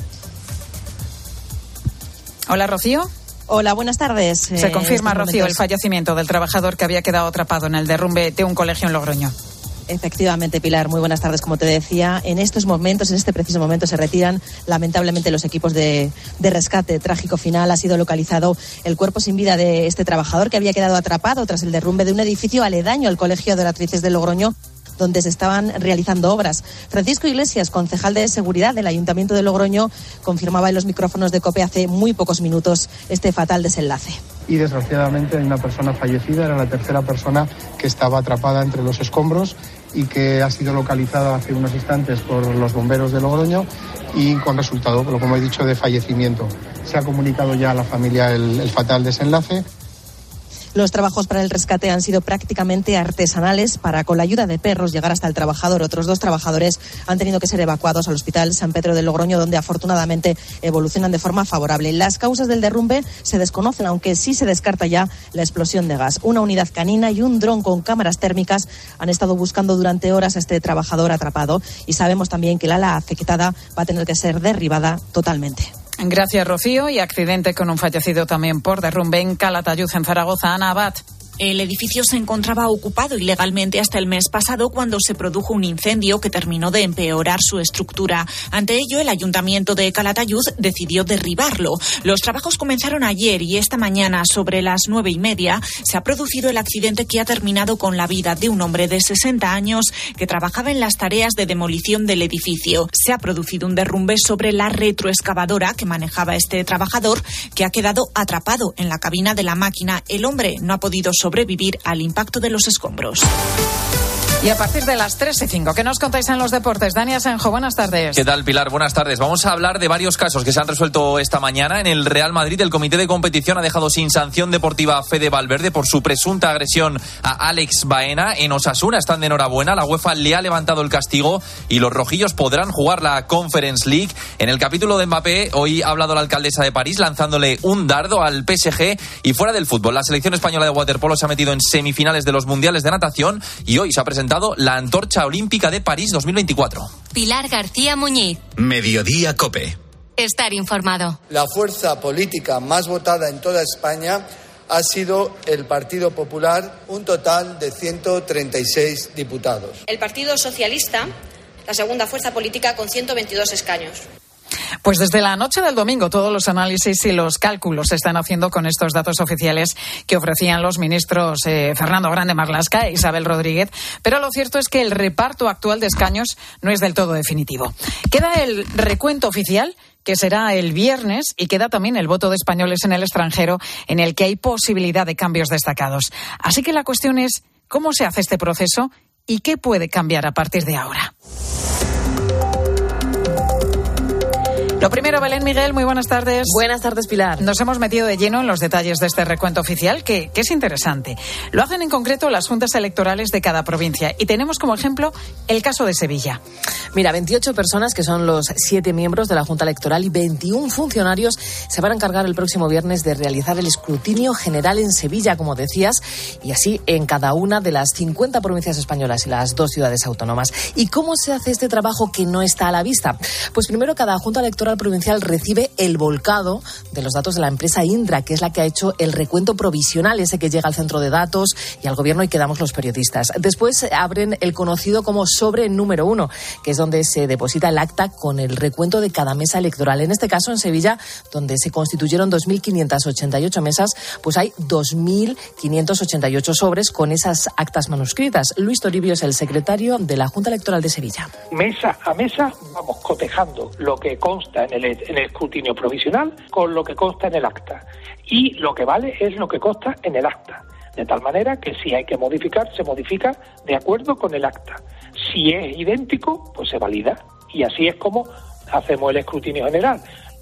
S1: Hola, Rocío.
S6: Hola, buenas tardes.
S1: Se confirma, eh, Rocío, momentos... el fallecimiento del trabajador que había quedado atrapado en el derrumbe de un colegio en Logroño.
S6: Efectivamente, Pilar, muy buenas tardes. Como te decía, en estos momentos, en este preciso momento, se retiran lamentablemente los equipos de, de rescate. Trágico final, ha sido localizado el cuerpo sin vida de este trabajador que había quedado atrapado tras el derrumbe de un edificio aledaño al Colegio de Oratrices de Logroño, donde se estaban realizando obras. Francisco Iglesias, concejal de Seguridad del Ayuntamiento de Logroño, confirmaba en los micrófonos de COPE hace muy pocos minutos este fatal desenlace.
S8: Y desgraciadamente hay una persona fallecida, era la tercera persona que estaba atrapada entre los escombros y que ha sido localizada hace unos instantes por los bomberos de Logroño y con resultado, como he dicho, de fallecimiento. Se ha comunicado ya a la familia el, el fatal desenlace.
S6: Los trabajos para el rescate han sido prácticamente artesanales para, con la ayuda de perros, llegar hasta el trabajador. Otros dos trabajadores han tenido que ser evacuados al Hospital San Pedro de Logroño, donde afortunadamente evolucionan de forma favorable. Las causas del derrumbe se desconocen, aunque sí se descarta ya la explosión de gas. Una unidad canina y un dron con cámaras térmicas han estado buscando durante horas a este trabajador atrapado y sabemos también que la ala afectada va a tener que ser derribada totalmente.
S1: Gracias, Rocío. Y accidente con un fallecido también por derrumbe en Calatayud, en Zaragoza. Ana Abad.
S17: El edificio se encontraba ocupado ilegalmente hasta el mes pasado, cuando se produjo un incendio que terminó de empeorar su estructura. Ante ello, el Ayuntamiento de Calatayud decidió derribarlo. Los trabajos comenzaron ayer y esta mañana, sobre las nueve y media, se ha producido el accidente que ha terminado con la vida de un hombre de sesenta años que trabajaba en las tareas de demolición del edificio. Se ha producido un derrumbe sobre la retroexcavadora que manejaba este trabajador, que ha quedado atrapado en la cabina de la máquina. El hombre no ha podido sobrevivir al impacto de los escombros.
S1: Y a partir de las tres y cinco, ¿qué nos contáis en los deportes? Dani Asenjo, buenas tardes.
S18: ¿Qué tal, Pilar? Buenas tardes. Vamos a hablar de varios casos que se han resuelto esta mañana. En el Real Madrid, el comité de competición ha dejado sin sanción deportiva a Fede Valverde por su presunta agresión a Alex Baena. En Osasuna están de enhorabuena. La UEFA le ha levantado el castigo y los rojillos podrán jugar la Conference League. En el capítulo de Mbappé, hoy ha hablado la alcaldesa de París lanzándole un dardo al P S G. Y fuera del fútbol, la selección española de waterpolo se ha metido en semifinales de los mundiales de natación y hoy se ha presentado la antorcha olímpica de París dos mil veinticuatro.
S7: Pilar García Muñiz.
S2: Mediodía COPE.
S7: Estar informado.
S19: La fuerza política más votada en toda España ha sido el Partido Popular, un total de ciento treinta y seis diputados.
S20: El Partido Socialista, la segunda fuerza política, con ciento veintidós escaños.
S1: Pues desde la noche del domingo todos los análisis y los cálculos se están haciendo con estos datos oficiales que ofrecían los ministros eh, Fernando Grande Marlaska e Isabel Rodríguez, pero lo cierto es que el reparto actual de escaños no es del todo definitivo. Queda el recuento oficial, que será el viernes, y queda también el voto de españoles en el extranjero, en el que hay posibilidad de cambios destacados. Así que la cuestión es, ¿cómo se hace este proceso y qué puede cambiar a partir de ahora? Lo primero, Belén Miguel, muy buenas tardes.
S21: Buenas tardes, Pilar.
S1: Nos hemos metido de lleno en los detalles de este recuento oficial, que, que es interesante. Lo hacen en concreto las juntas electorales de cada provincia y tenemos como ejemplo el caso de Sevilla.
S21: Mira, veintiocho personas, que son los siete miembros de la Junta Electoral, y veintiún funcionarios se van a encargar el próximo viernes de realizar el escrutinio general en Sevilla, como decías, y así en cada una de las cincuenta provincias españolas y las dos ciudades autónomas. ¿Y cómo se hace este trabajo que no está a la vista? Pues primero, cada Junta Electoral provincial recibe el volcado de los datos de la empresa Indra, que es la que ha hecho el recuento provisional, ese que llega al centro de datos y al gobierno y que damos los periodistas. Después abren el conocido como sobre número uno, que es donde se deposita el acta con el recuento de cada mesa electoral. En este caso, en Sevilla, donde se constituyeron dos mil quinientas ochenta y ocho mesas, pues hay dos mil quinientos ochenta y ocho sobres con esas actas manuscritas. Luis Toribio es el secretario de la Junta Electoral de Sevilla.
S22: Mesa a mesa vamos cotejando lo que consta en el, en el escrutinio provisional con lo que consta en el acta. Y lo que vale es lo que consta en el acta. De tal manera que si hay que modificar, se modifica de acuerdo con el acta. Si es idéntico, pues se valida. Y así es como hacemos el escrutinio general.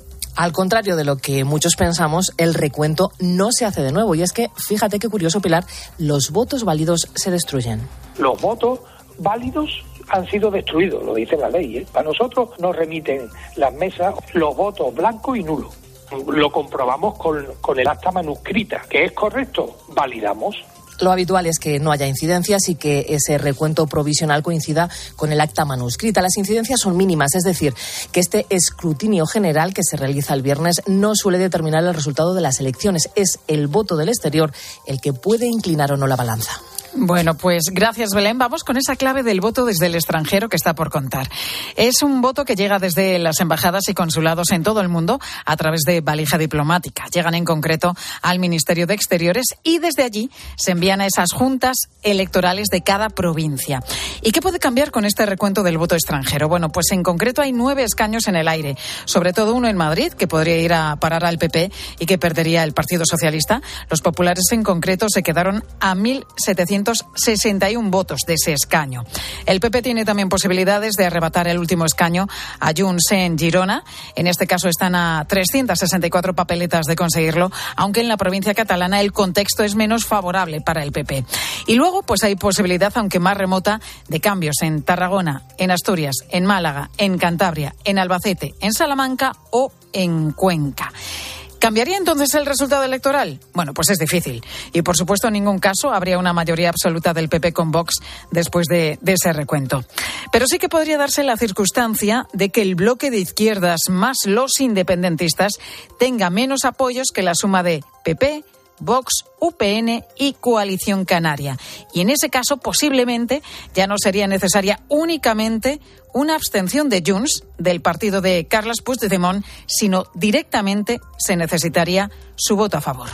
S21: Al contrario de lo que muchos pensamos, el recuento no se hace de nuevo. Y es que, fíjate qué curioso, Pilar, los votos válidos se destruyen.
S22: Los votos válidos han sido destruidos, lo dice la ley, ¿eh? Para nosotros nos remiten las mesas los votos blancos y nulos. Lo comprobamos con, con el acta manuscrita, que es correcto, validamos.
S21: Lo habitual es que no haya incidencias y que ese recuento provisional coincida con el acta manuscrita. Las incidencias son mínimas, es decir, que este escrutinio general que se realiza el viernes no suele determinar el resultado de las elecciones. Es el voto del exterior el que puede inclinar o no la balanza.
S1: Bueno, pues gracias, Belén. Vamos con esa clave del voto desde el extranjero que está por contar. Es un voto que llega desde las embajadas y consulados en todo el mundo a través de valija diplomática. Llegan en concreto al Ministerio de Exteriores y desde allí se envían a esas juntas electorales de cada provincia. ¿Y qué puede cambiar con este recuento del voto extranjero? Bueno, pues en concreto hay nueve escaños en el aire, sobre todo uno en Madrid, que podría ir a parar al P P y que perdería el Partido Socialista. Los populares en concreto se quedaron a mil setecientos sesenta y uno votos de ese escaño. El P P tiene también posibilidades de arrebatar el último escaño a Junts en Girona. En este caso están a trescientas sesenta y cuatro papeletas de conseguirlo, aunque en la provincia catalana el contexto es menos favorable para el P P. Y luego pues hay posibilidad, aunque más remota, de cambios en Tarragona, en Asturias, en Málaga, en Cantabria, en Albacete, en Salamanca o en Cuenca. ¿Cambiaría entonces el resultado electoral? Bueno, pues es difícil. Y por supuesto en ningún caso habría una mayoría absoluta del P P con Vox después de, de ese recuento. Pero sí que podría darse la circunstancia de que el bloque de izquierdas más los independentistas tenga menos apoyos que la suma de P P, Vox, U P N y Coalición Canaria. Y en ese caso, posiblemente, ya no sería necesaria únicamente una abstención de Junts, del partido de Carles Puigdemont, sino directamente se necesitaría su voto a favor.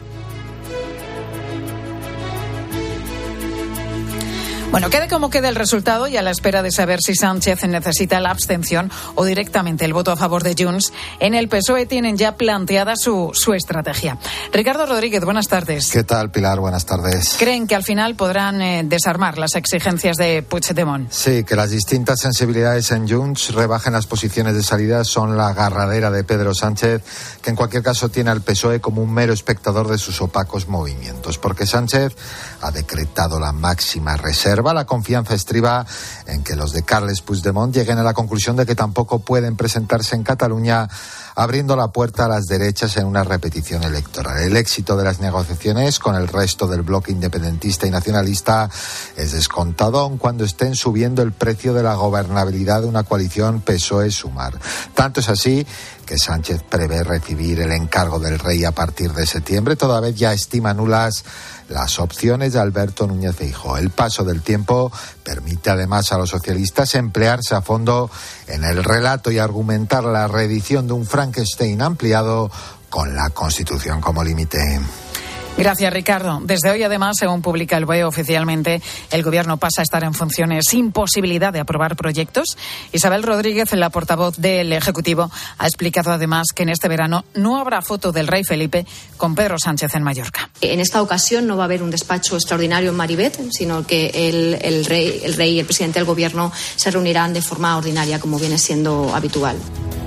S1: Bueno, quede como quede el resultado y a la espera de saber si Sánchez necesita la abstención o directamente el voto a favor de Junts, en el P S O E tienen ya planteada su, su estrategia. Ricardo Rodríguez, buenas tardes.
S9: ¿Qué tal, Pilar? Buenas tardes.
S1: ¿Creen que al final podrán eh, desarmar las exigencias de Puigdemont?
S9: Sí, que las distintas sensibilidades en Junts rebajen las posiciones de salida son la agarradera de Pedro Sánchez, que en cualquier caso tiene al P S O E como un mero espectador de sus opacos movimientos, porque Sánchez ha decretado la máxima reserva. La confianza estriba en que los de Carles Puigdemont lleguen a la conclusión de que tampoco pueden presentarse en Cataluña, abriendo la puerta a las derechas en una repetición electoral. El éxito de las negociaciones con el resto del bloque independentista y nacionalista es descontado, aun cuando estén subiendo el precio de la gobernabilidad de una coalición P S O E-Sumar. Tanto es así que Sánchez prevé recibir el encargo del rey a partir de septiembre, toda vez ya estima nulas las opciones de Alberto Núñez Feijóo. El paso del tiempo permite además a los socialistas emplearse a fondo en el relato y argumentar la reedición de un Frankenstein ampliado con la Constitución como límite.
S1: Gracias, Ricardo. Desde hoy, además, según publica el B O E oficialmente, el Gobierno pasa a estar en funciones sin posibilidad de aprobar proyectos. Isabel Rodríguez, la portavoz del Ejecutivo, ha explicado además que en este verano no habrá foto del rey Felipe con Pedro Sánchez en Mallorca.
S20: En esta ocasión no va a haber un despacho extraordinario en Maribet, sino que el, el, rey, el rey y el presidente del Gobierno se reunirán de forma ordinaria, como viene siendo habitual.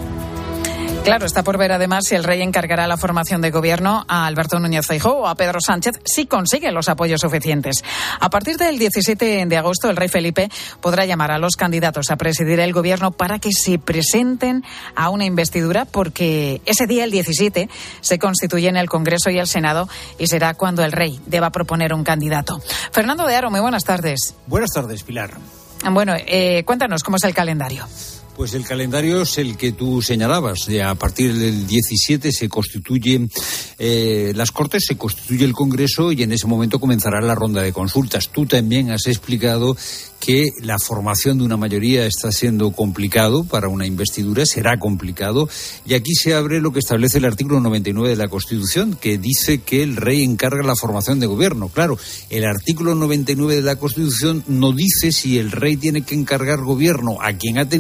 S1: Claro, está por ver además si el rey encargará la formación de gobierno a Alberto Núñez Feijóo o a Pedro Sánchez si consigue los apoyos suficientes. A partir del diecisiete de agosto, el rey Felipe podrá llamar a los candidatos a presidir el gobierno para que se presenten a una investidura, porque ese día, el diecisiete, se constituyen el Congreso y el Senado y será cuando el rey deba proponer un candidato. Fernando de Aro, muy buenas tardes.
S10: Buenas tardes, Pilar.
S1: Bueno, eh, cuéntanos cómo es el calendario.
S10: Pues el calendario es el que tú señalabas. A partir del diecisiete se constituyen eh, las Cortes, se constituye el Congreso y en ese momento comenzará la ronda de consultas. Tú también has explicado que la formación de una mayoría está siendo complicado para una investidura, será complicado, y aquí se abre lo que establece el artículo noventa y nueve de la Constitución, que dice que el rey encarga la formación de gobierno. Claro, el artículo noventa y nueve de la Constitución no dice si el rey tiene que encargar gobierno a quien ha tenido más votos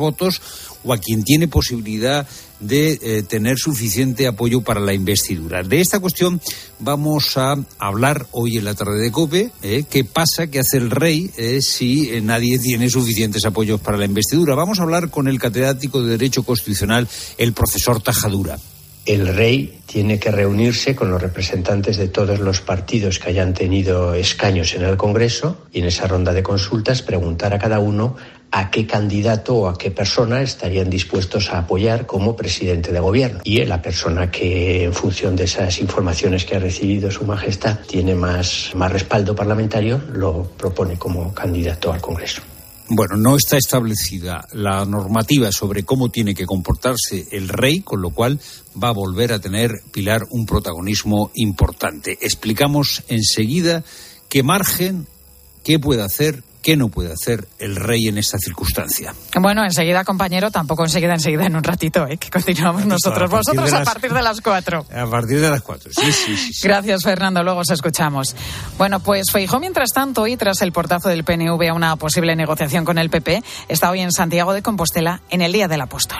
S10: votos o a quien tiene posibilidad de eh, tener suficiente apoyo para la investidura. De esta cuestión vamos a hablar hoy en la tarde de COPE. Eh, ¿Qué pasa? ¿Qué hace el rey eh, si eh, nadie tiene suficientes apoyos para la investidura? Vamos a hablar con el catedrático de Derecho Constitucional, el profesor Tajadura.
S11: El rey tiene que reunirse con los representantes de todos los partidos que hayan tenido escaños en el Congreso y en esa ronda de consultas preguntar a cada uno a qué candidato o a qué persona estarían dispuestos a apoyar como presidente de gobierno. Y la persona que, en función de esas informaciones que ha recibido Su Majestad, tiene más, más respaldo parlamentario, lo propone como candidato al Congreso.
S10: Bueno, no está establecida la normativa sobre cómo tiene que comportarse el rey, con lo cual va a volver a tener, Pilar, un protagonismo importante. Explicamos enseguida qué margen, qué puede hacer, qué no puede hacer el rey en esta circunstancia.
S1: Bueno, enseguida, compañero, tampoco enseguida, enseguida, en un ratito, ¿eh? Que continuamos nosotros. A Vosotros las, a partir de las cuatro.
S10: A partir de las cuatro, sí, sí, sí, sí.
S1: Gracias, Fernando, luego os escuchamos. Bueno, pues Feijóo, mientras tanto, y tras el portazo del P N V a una posible negociación con el P P, está hoy en Santiago de Compostela en el Día del Apóstol.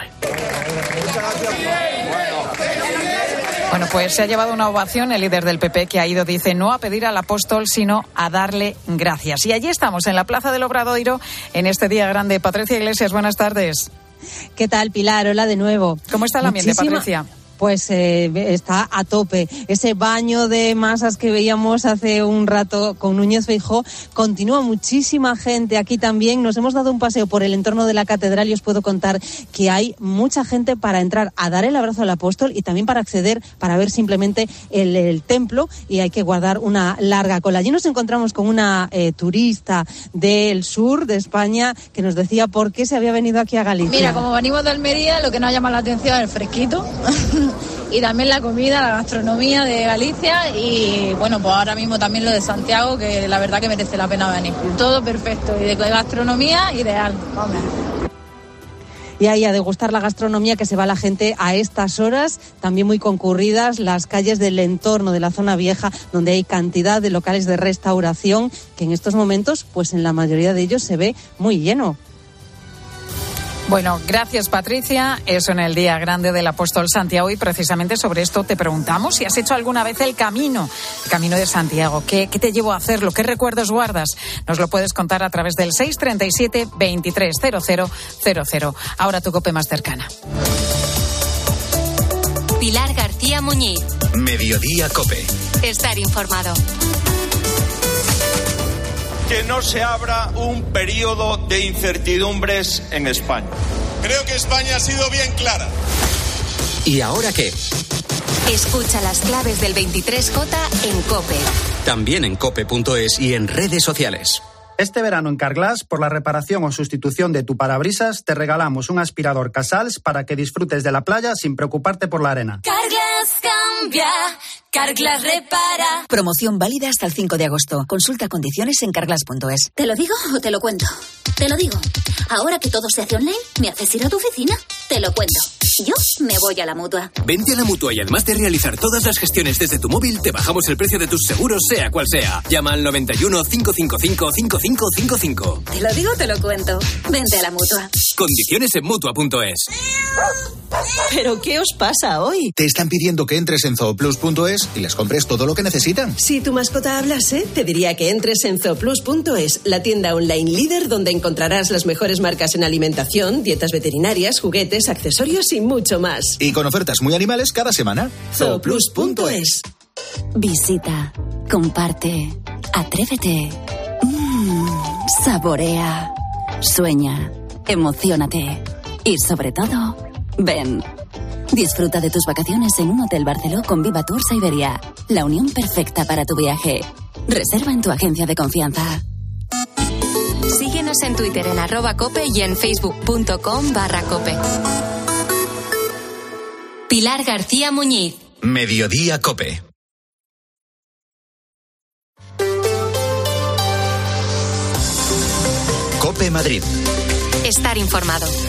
S1: Bueno, pues se ha llevado una ovación el líder del P P, que ha ido, dice, no a pedir al apóstol, sino a darle gracias. Y allí estamos, en la Plaza del Obradoiro, en este día grande. Patricia Iglesias, buenas tardes.
S12: ¿Qué tal, Pilar? Hola de nuevo.
S1: ¿Cómo está el ambiente,
S12: Muchísima...
S1: Patricia?
S12: Pues eh, está a tope. Ese baño de masas que veíamos hace un rato con Núñez Feijóo, continúa muchísima gente aquí también. Nos hemos dado un paseo por el entorno de la catedral y os puedo contar que hay mucha gente para entrar a dar el abrazo al apóstol y también para acceder, para ver simplemente el, el templo, y hay que guardar una larga cola. Allí nos encontramos con una eh, turista del sur de España que nos decía por qué se había venido aquí a Galicia.
S13: Mira, como venimos de Almería, lo que nos llama la atención es el fresquito. Y también la comida, la gastronomía de Galicia y bueno, pues ahora mismo también lo de Santiago, que la verdad que merece la pena venir. Todo perfecto y de gastronomía ideal. Vamos.
S12: Y ahí a degustar la gastronomía, que se va la gente a estas horas, también muy concurridas las calles del entorno de la zona vieja, donde hay cantidad de locales de restauración que en estos momentos, pues en la mayoría de ellos se ve muy lleno.
S1: Bueno, gracias, Patricia. Eso en el Día Grande del Apóstol Santiago, y precisamente sobre esto te preguntamos si has hecho alguna vez el camino, el camino de Santiago. ¿Qué, qué te llevó a hacerlo? ¿Qué recuerdos guardas? Nos lo puedes contar a través del seis treinta y siete, veintitrés, cero cero cero cero. Ahora tu COPE más cercana.
S7: Pilar García Muñiz.
S2: Mediodía COPE.
S7: Estar informado.
S14: Que no se abra un periodo de incertidumbres en España.
S15: Creo que España ha sido bien clara.
S2: ¿Y ahora qué?
S7: Escucha las claves del veintitrés J en COPE.
S2: También en cope punto es y en redes sociales.
S16: Este verano en Carglass, por la reparación o sustitución de tu parabrisas, te regalamos un aspirador Casals para que disfrutes de la playa sin preocuparte por la arena.
S23: Carglass cambia, Carglass repara.
S24: Promoción válida hasta el cinco de agosto. Consulta condiciones en carglass punto es.
S25: ¿Te lo digo o te lo cuento? Te lo digo. Ahora que todo se hace online, ¿me haces ir a tu oficina? Te lo cuento. Yo me voy a la Mutua.
S26: Vente a la Mutua y además de realizar todas las gestiones desde tu móvil, te bajamos el precio de tus seguros, sea cual sea. Llama al noventa y uno, cinco cinco cinco, cinco cinco cinco cinco.
S25: Te lo digo, te lo cuento. Vente a la Mutua.
S26: Condiciones en mutua punto es.
S24: ¿Pero qué os pasa hoy?
S32: Te están pidiendo que entres en zooplus punto es y les compres todo lo que necesitan.
S24: Si tu mascota hablase, te diría que entres en zooplus punto es, la tienda online líder donde encontrarás las mejores marcas en alimentación, dietas veterinarias, juguetes, accesorios y mucho más.
S32: Y con ofertas muy animales cada semana.
S24: zooplus punto es. Visita, comparte, atrévete, mmm, saborea, sueña, emociónate y sobre todo, ven. Disfruta de tus vacaciones en un Hotel Barceló con Viva Tours Iberia, la unión perfecta para tu viaje. Reserva en tu agencia de confianza.
S7: Síguenos en Twitter en arroba cope y en facebook punto com barra cope. Pilar García Muñiz.
S2: Mediodía COPE. COPE Madrid.
S7: Estar informado.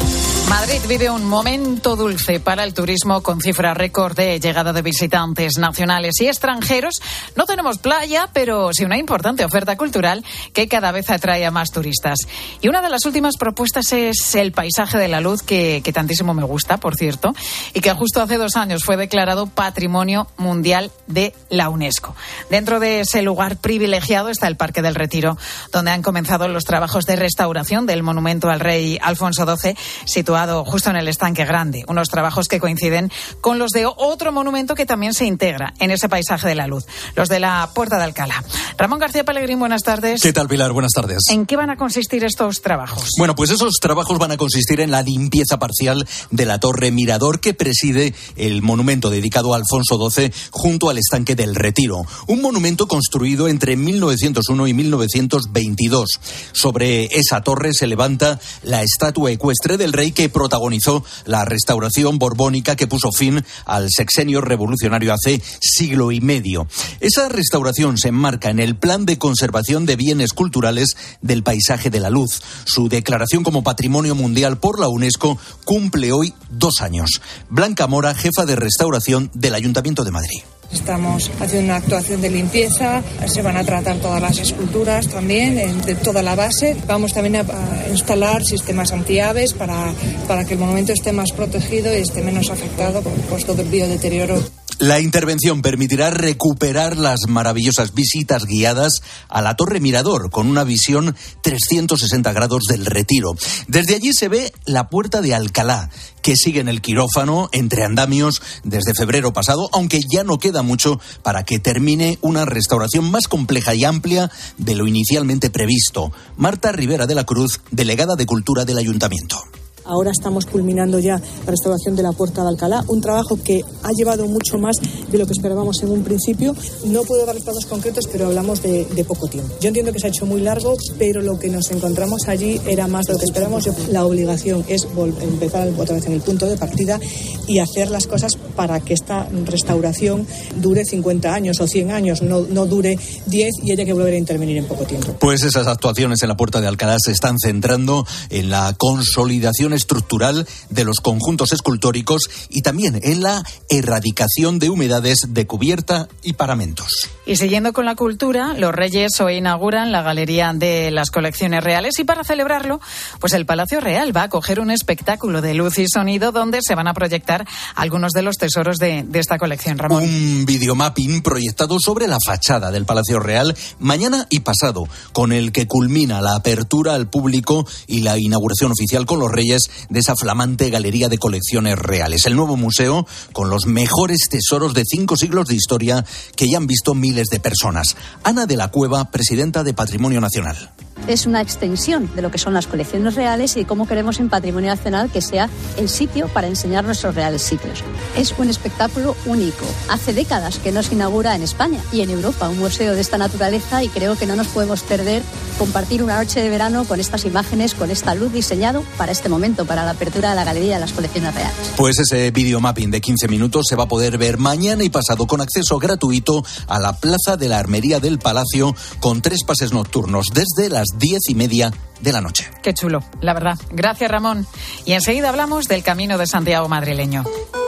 S1: Madrid vive un momento dulce para el turismo con cifra récord de llegada de visitantes nacionales y extranjeros. No tenemos playa, pero sí una importante oferta cultural que cada vez atrae a más turistas. Y una de las últimas propuestas es el Paisaje de la Luz, que, que tantísimo me gusta, por cierto, y que justo hace dos años fue declarado Patrimonio Mundial de la UNESCO. Dentro de ese lugar privilegiado está el Parque del Retiro, donde han comenzado los trabajos de restauración del monumento al rey Alfonso doce, situado justo en el Estanque Grande. Unos trabajos que coinciden con los de otro monumento que también se integra en ese Paisaje de la Luz, los de la Puerta de Alcalá. Ramón García Pellegrín, buenas tardes.
S3: ¿Qué tal, Pilar? Buenas tardes.
S1: ¿En qué van a consistir estos trabajos?
S3: Bueno, pues esos trabajos van a consistir en la limpieza parcial de la torre mirador que preside el monumento dedicado a Alfonso doce junto al Estanque del Retiro. Un monumento construido entre mil novecientos uno y mil novecientos veintidós. Sobre esa torre se levanta la estatua ecuestre del rey que protagonizó la restauración borbónica que puso fin al sexenio revolucionario hace siglo y medio. Esa restauración se enmarca en el Plan de Conservación de Bienes Culturales del Paisaje de la Luz. Su declaración como Patrimonio Mundial por la UNESCO cumple hoy dos años. Blanca Mora, jefa de restauración del Ayuntamiento de Madrid.
S4: Estamos haciendo una actuación de limpieza, se van a tratar todas las esculturas también, de toda la base. Vamos también a, a instalar sistemas antiaves para, para que el monumento esté más protegido y esté menos afectado por, por todo el biodeterioro.
S3: La intervención permitirá recuperar las maravillosas visitas guiadas a la Torre Mirador con una visión trescientos sesenta grados del Retiro. Desde allí se ve la Puerta de Alcalá, que sigue en el quirófano entre andamios desde febrero pasado, aunque ya no queda mucho para que termine una restauración más compleja y amplia de lo inicialmente previsto. Marta Rivera de la Cruz, delegada de Cultura del Ayuntamiento.
S5: Ahora estamos culminando ya la restauración de la Puerta de Alcalá, un trabajo que ha llevado mucho más de lo que esperábamos en un principio. No puedo dar datos concretos, pero hablamos de, de poco tiempo. Yo entiendo que se ha hecho muy largo, pero lo que nos encontramos allí era más de lo que esperábamos. La obligación es empezar otra vez en el punto de partida y hacer las cosas para que esta restauración dure cincuenta años o cien años, no, no dure diez y haya que volver a intervenir en poco tiempo.
S3: Pues esas actuaciones en la Puerta de Alcalá se están centrando en la consolidación estructural de los conjuntos escultóricos y también en la erradicación de humedades de cubierta y paramentos.
S1: Y siguiendo con la cultura, los Reyes hoy inauguran la Galería de las Colecciones Reales y para celebrarlo, pues el Palacio Real va a acoger un espectáculo de luz y sonido donde se van a proyectar algunos de los tesoros de, de esta colección, Ramón.
S3: Un videomapping proyectado sobre la fachada del Palacio Real mañana y pasado, con el que culmina la apertura al público y la inauguración oficial con los Reyes de esa flamante Galería de Colecciones Reales. El nuevo museo con los mejores tesoros de cinco siglos de historia que ya han visto miles de personas. Ana de la Cueva, presidenta de Patrimonio Nacional.
S6: Es una extensión de lo que son las colecciones reales y cómo queremos en Patrimonio Nacional que sea el sitio para enseñar nuestros reales sitios. Es un espectáculo único. Hace décadas que no se inaugura en España y en Europa un museo de esta naturaleza y creo que no nos podemos perder compartir una noche de verano con estas imágenes, con esta luz diseñado para este momento, para la apertura de la Galería de las Colecciones Reales.
S3: Pues ese videomapping de quince minutos se va a poder ver mañana y pasado con acceso gratuito a la Plaza de la Armería del Palacio con tres pases nocturnos desde las diez y media de la noche.
S1: Qué chulo, la verdad. Gracias, Ramón. Y enseguida hablamos del Camino de Santiago madrileño.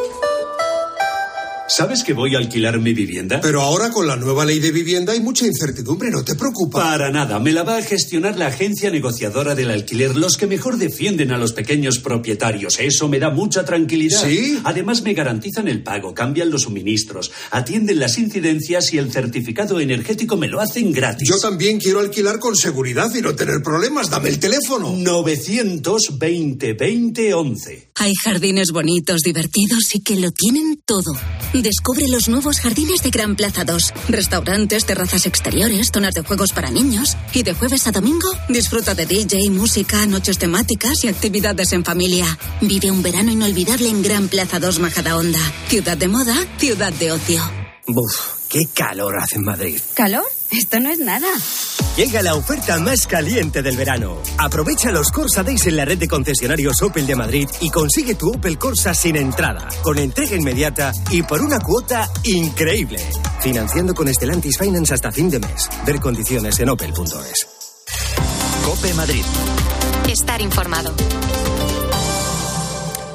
S8: ¿Sabes que voy a alquilar mi vivienda?
S17: Pero ahora con la nueva ley de vivienda hay mucha incertidumbre, ¿no te preocupa?
S8: Para nada, me la va a gestionar la agencia negociadora del alquiler, los que mejor defienden a los pequeños propietarios. Eso me da mucha tranquilidad.
S17: ¿Sí?
S8: Además me garantizan el pago, cambian los suministros, atienden las incidencias y el certificado energético me lo hacen gratis.
S17: Yo también quiero alquilar con seguridad y no tener problemas. Dame el teléfono.
S8: novecientos veinte veinte once.
S25: Hay jardines bonitos, divertidos y que lo tienen todo. Descubre los nuevos jardines de Gran Plaza dos. Restaurantes, terrazas exteriores, zonas de juegos para niños. Y de jueves a domingo, disfruta de D J, música, noches temáticas y actividades en familia. Vive un verano inolvidable en Gran Plaza dos Majadahonda. Ciudad de moda, ciudad de ocio.
S18: Buf, qué calor hace en Madrid.
S25: ¿Calor? Esto no es nada.
S18: Llega la oferta más caliente del verano. Aprovecha los Corsa Days en la red de concesionarios Opel de Madrid y consigue tu Opel Corsa sin entrada, con entrega inmediata y por una cuota increíble. Financiando con Stellantis Finance hasta fin de mes. Ver condiciones en opel punto es.
S2: COPE Madrid.
S7: Estar informado.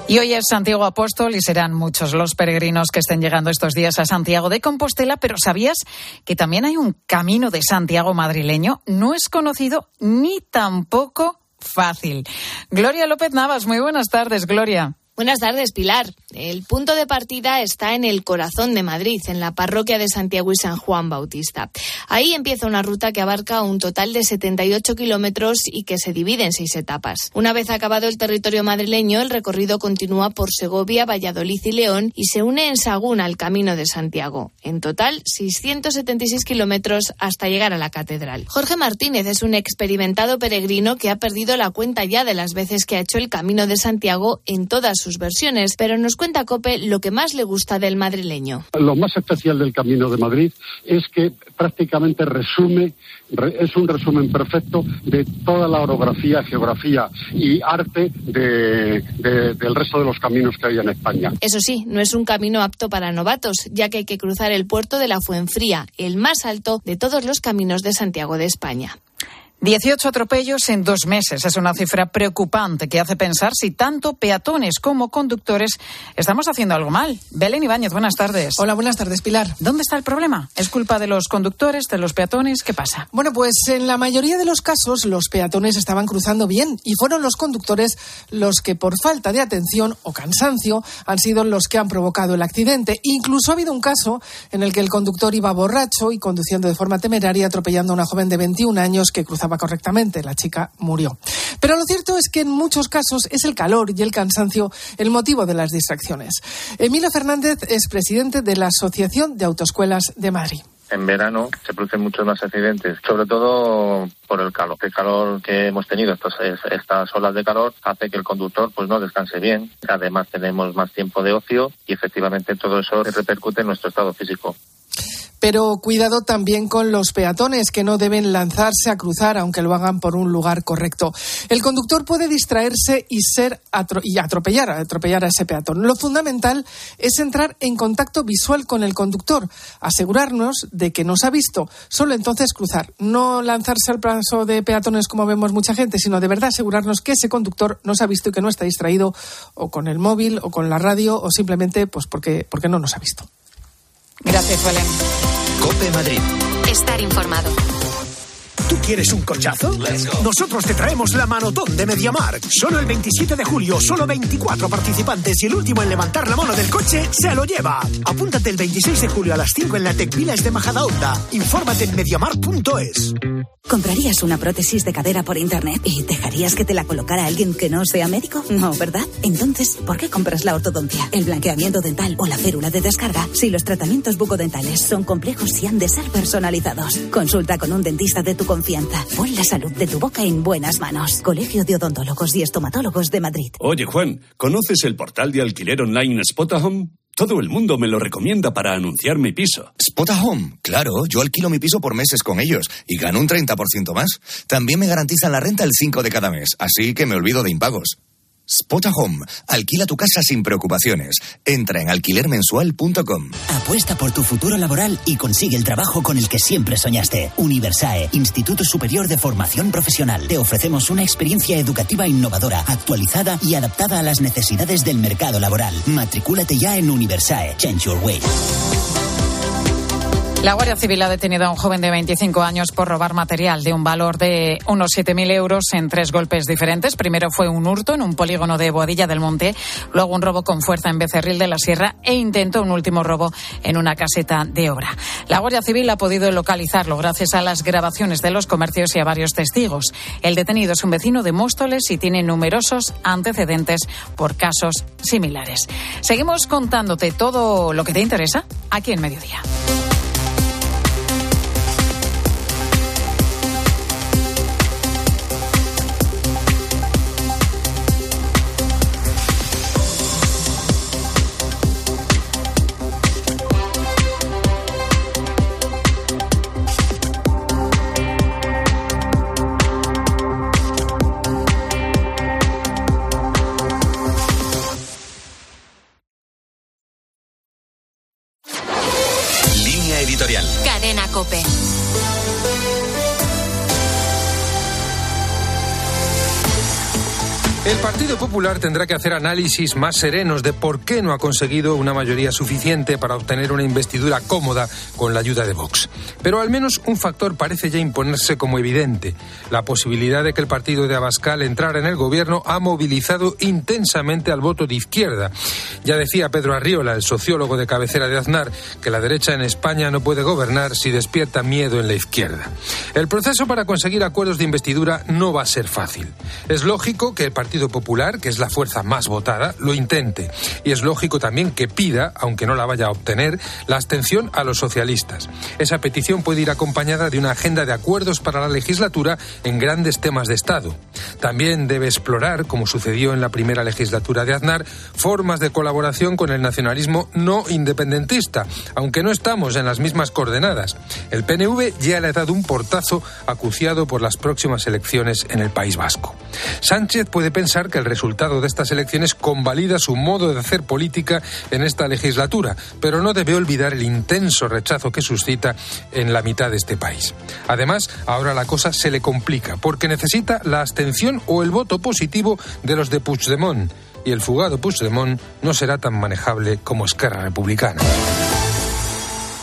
S1: Y hoy es Santiago Apóstol y serán muchos los peregrinos que estén llegando estos días a Santiago de Compostela, pero ¿sabías que también hay un camino de Santiago madrileño? No es conocido ni tampoco fácil. Gloria López Navas, muy buenas tardes, Gloria.
S9: Buenas tardes, Pilar. El punto de partida está en el corazón de Madrid, en la parroquia de Santiago y San Juan Bautista. Ahí empieza una ruta que abarca un total de setenta y ocho kilómetros y que se divide en seis etapas. Una vez acabado el territorio madrileño, el recorrido continúa por Segovia, Valladolid y León y se une en Sagún al Camino de Santiago. En total, seiscientos setenta y seis kilómetros hasta llegar a la catedral. Jorge Martínez es un experimentado peregrino que ha perdido la cuenta ya de las veces que ha hecho el Camino de Santiago en todas sus versiones, pero nos cuenta COPE lo que más le gusta del madrileño.
S10: Lo más especial del Camino de Madrid es que prácticamente resume, es un resumen perfecto de toda la orografía, geografía y arte de, de, del resto de los caminos que hay en España.
S9: Eso sí, no es un camino apto para novatos, ya que hay que cruzar el puerto de la Fuenfría, el más alto de todos los caminos de Santiago de España.
S1: dieciocho atropellos en dos meses. Es una cifra preocupante que hace pensar si tanto peatones como conductores estamos haciendo algo mal. Belén Ibáñez, buenas tardes.
S11: Hola, buenas tardes, Pilar.
S1: ¿Dónde está el problema? ¿Es culpa de los conductores, de los peatones? ¿Qué pasa?
S11: Bueno, pues en la mayoría de los casos los peatones estaban cruzando bien y fueron los conductores los que por falta de atención o cansancio han sido los que han provocado el accidente. Incluso ha habido un caso en el que el conductor iba borracho y conduciendo de forma temeraria atropellando a una joven de veintiún años que cruzaba correctamente. La chica murió. Pero lo cierto es que en muchos casos es el calor y el cansancio el motivo de las distracciones. Emilio Fernández es presidente de la Asociación de Autoescuelas de Madrid.
S19: En verano se producen muchos más accidentes, sobre todo por el calor. El calor que hemos tenido, estas, estas olas de calor, hace que el conductor pues no descanse bien. Además tenemos más tiempo de ocio y efectivamente todo eso repercute en nuestro estado físico.
S11: Pero cuidado también con los peatones, que no deben lanzarse a cruzar, aunque lo hagan por un lugar correcto. El conductor puede distraerse y ser atro- y atropellar, atropellar a ese peatón. Lo fundamental es entrar en contacto visual con el conductor, asegurarnos de que nos ha visto, solo entonces cruzar. No lanzarse al paso de peatones como vemos mucha gente, sino de verdad asegurarnos que ese conductor nos ha visto y que no está distraído o con el móvil o con la radio o simplemente pues porque, porque no nos ha visto.
S1: Gracias, Belén.
S2: COPE Madrid.
S7: Estar informado.
S20: ¿Tú quieres un cochazo? Nosotros te traemos la Manotón de MediaMarkt. Solo el veintisiete de julio, solo veinticuatro participantes y el último en levantar la mano del coche se lo lleva. Apúntate el veintiséis de julio a las cinco en la Tecvilas de Majadahonda. Infórmate en mediamarkt punto es.
S21: ¿Comprarías una prótesis de cadera por internet y dejarías que te la colocara alguien que no sea médico? No, ¿verdad? Entonces, ¿por qué compras la ortodoncia, el blanqueamiento dental o la férula de descarga si los tratamientos bucodentales son complejos y han de ser personalizados? Consulta con un dentista de tu confianza. Pon la salud de tu boca en buenas manos. Colegio de Odontólogos y Estomatólogos de Madrid.
S8: Oye, Juan, ¿conoces el portal de alquiler online Spotahome? Todo el mundo me lo recomienda para anunciar mi piso.
S32: Spotahome, claro, yo alquilo mi piso por meses con ellos y gano un treinta por ciento más. También me garantizan la renta el cinco de cada mes, así que me olvido de impagos. Spotahome, alquila tu casa sin preocupaciones. Entra en alquiler mensual punto com.
S22: Apuesta por tu futuro laboral y consigue el trabajo con el que siempre soñaste. Universae, Instituto Superior de Formación Profesional. Te ofrecemos una experiencia educativa innovadora, actualizada y adaptada a las necesidades del mercado laboral. Matricúlate ya en Universae. Change your way.
S1: La Guardia Civil ha detenido a un joven de veinticinco años por robar material de un valor de unos siete mil euros en tres golpes diferentes. Primero fue un hurto en un polígono de Boadilla del Monte, luego un robo con fuerza en Becerril de la Sierra e intentó un último robo en una caseta de obra. La Guardia Civil ha podido localizarlo gracias a las grabaciones de los comercios y a varios testigos. El detenido es un vecino de Móstoles y tiene numerosos antecedentes por casos similares. Seguimos contándote todo lo que te interesa aquí en Mediodía.
S7: Cadena COPE.
S12: El Partido Popular tendrá que hacer análisis más serenos de por qué no ha conseguido una mayoría suficiente para obtener una investidura cómoda con la ayuda de Vox. Pero al menos un factor parece ya imponerse como evidente. La posibilidad de que el partido de Abascal entrara en el gobierno ha movilizado intensamente al voto de izquierda. Ya decía Pedro Arriola, el sociólogo de cabecera de Aznar, que la derecha en España no puede gobernar si despierta miedo en la izquierda. El proceso para conseguir acuerdos de investidura no va a ser fácil. Es lógico que el Partido Popular, que es la fuerza más votada, lo intente. Y es lógico también que pida, aunque no la vaya a obtener, la abstención a los socialistas. Esa petición puede ir acompañada de una agenda de acuerdos para la legislatura en grandes temas de Estado. También debe explorar, como sucedió en la primera legislatura de Aznar, formas de colaboración con el nacionalismo no independentista, aunque no estamos en las mismas coordenadas. El P N V ya le ha dado un portazo acuciado por las próximas elecciones en el País Vasco. Sánchez puede pensar que el resultado de estas elecciones convalida su modo de hacer política en esta legislatura, pero no debe olvidar el intenso rechazo que suscita en la mitad de este país. Además, ahora la cosa se le complica, porque necesita la abstención o el voto positivo de los de Puigdemont, y el fugado Puigdemont no será tan manejable como Esquerra Republicana.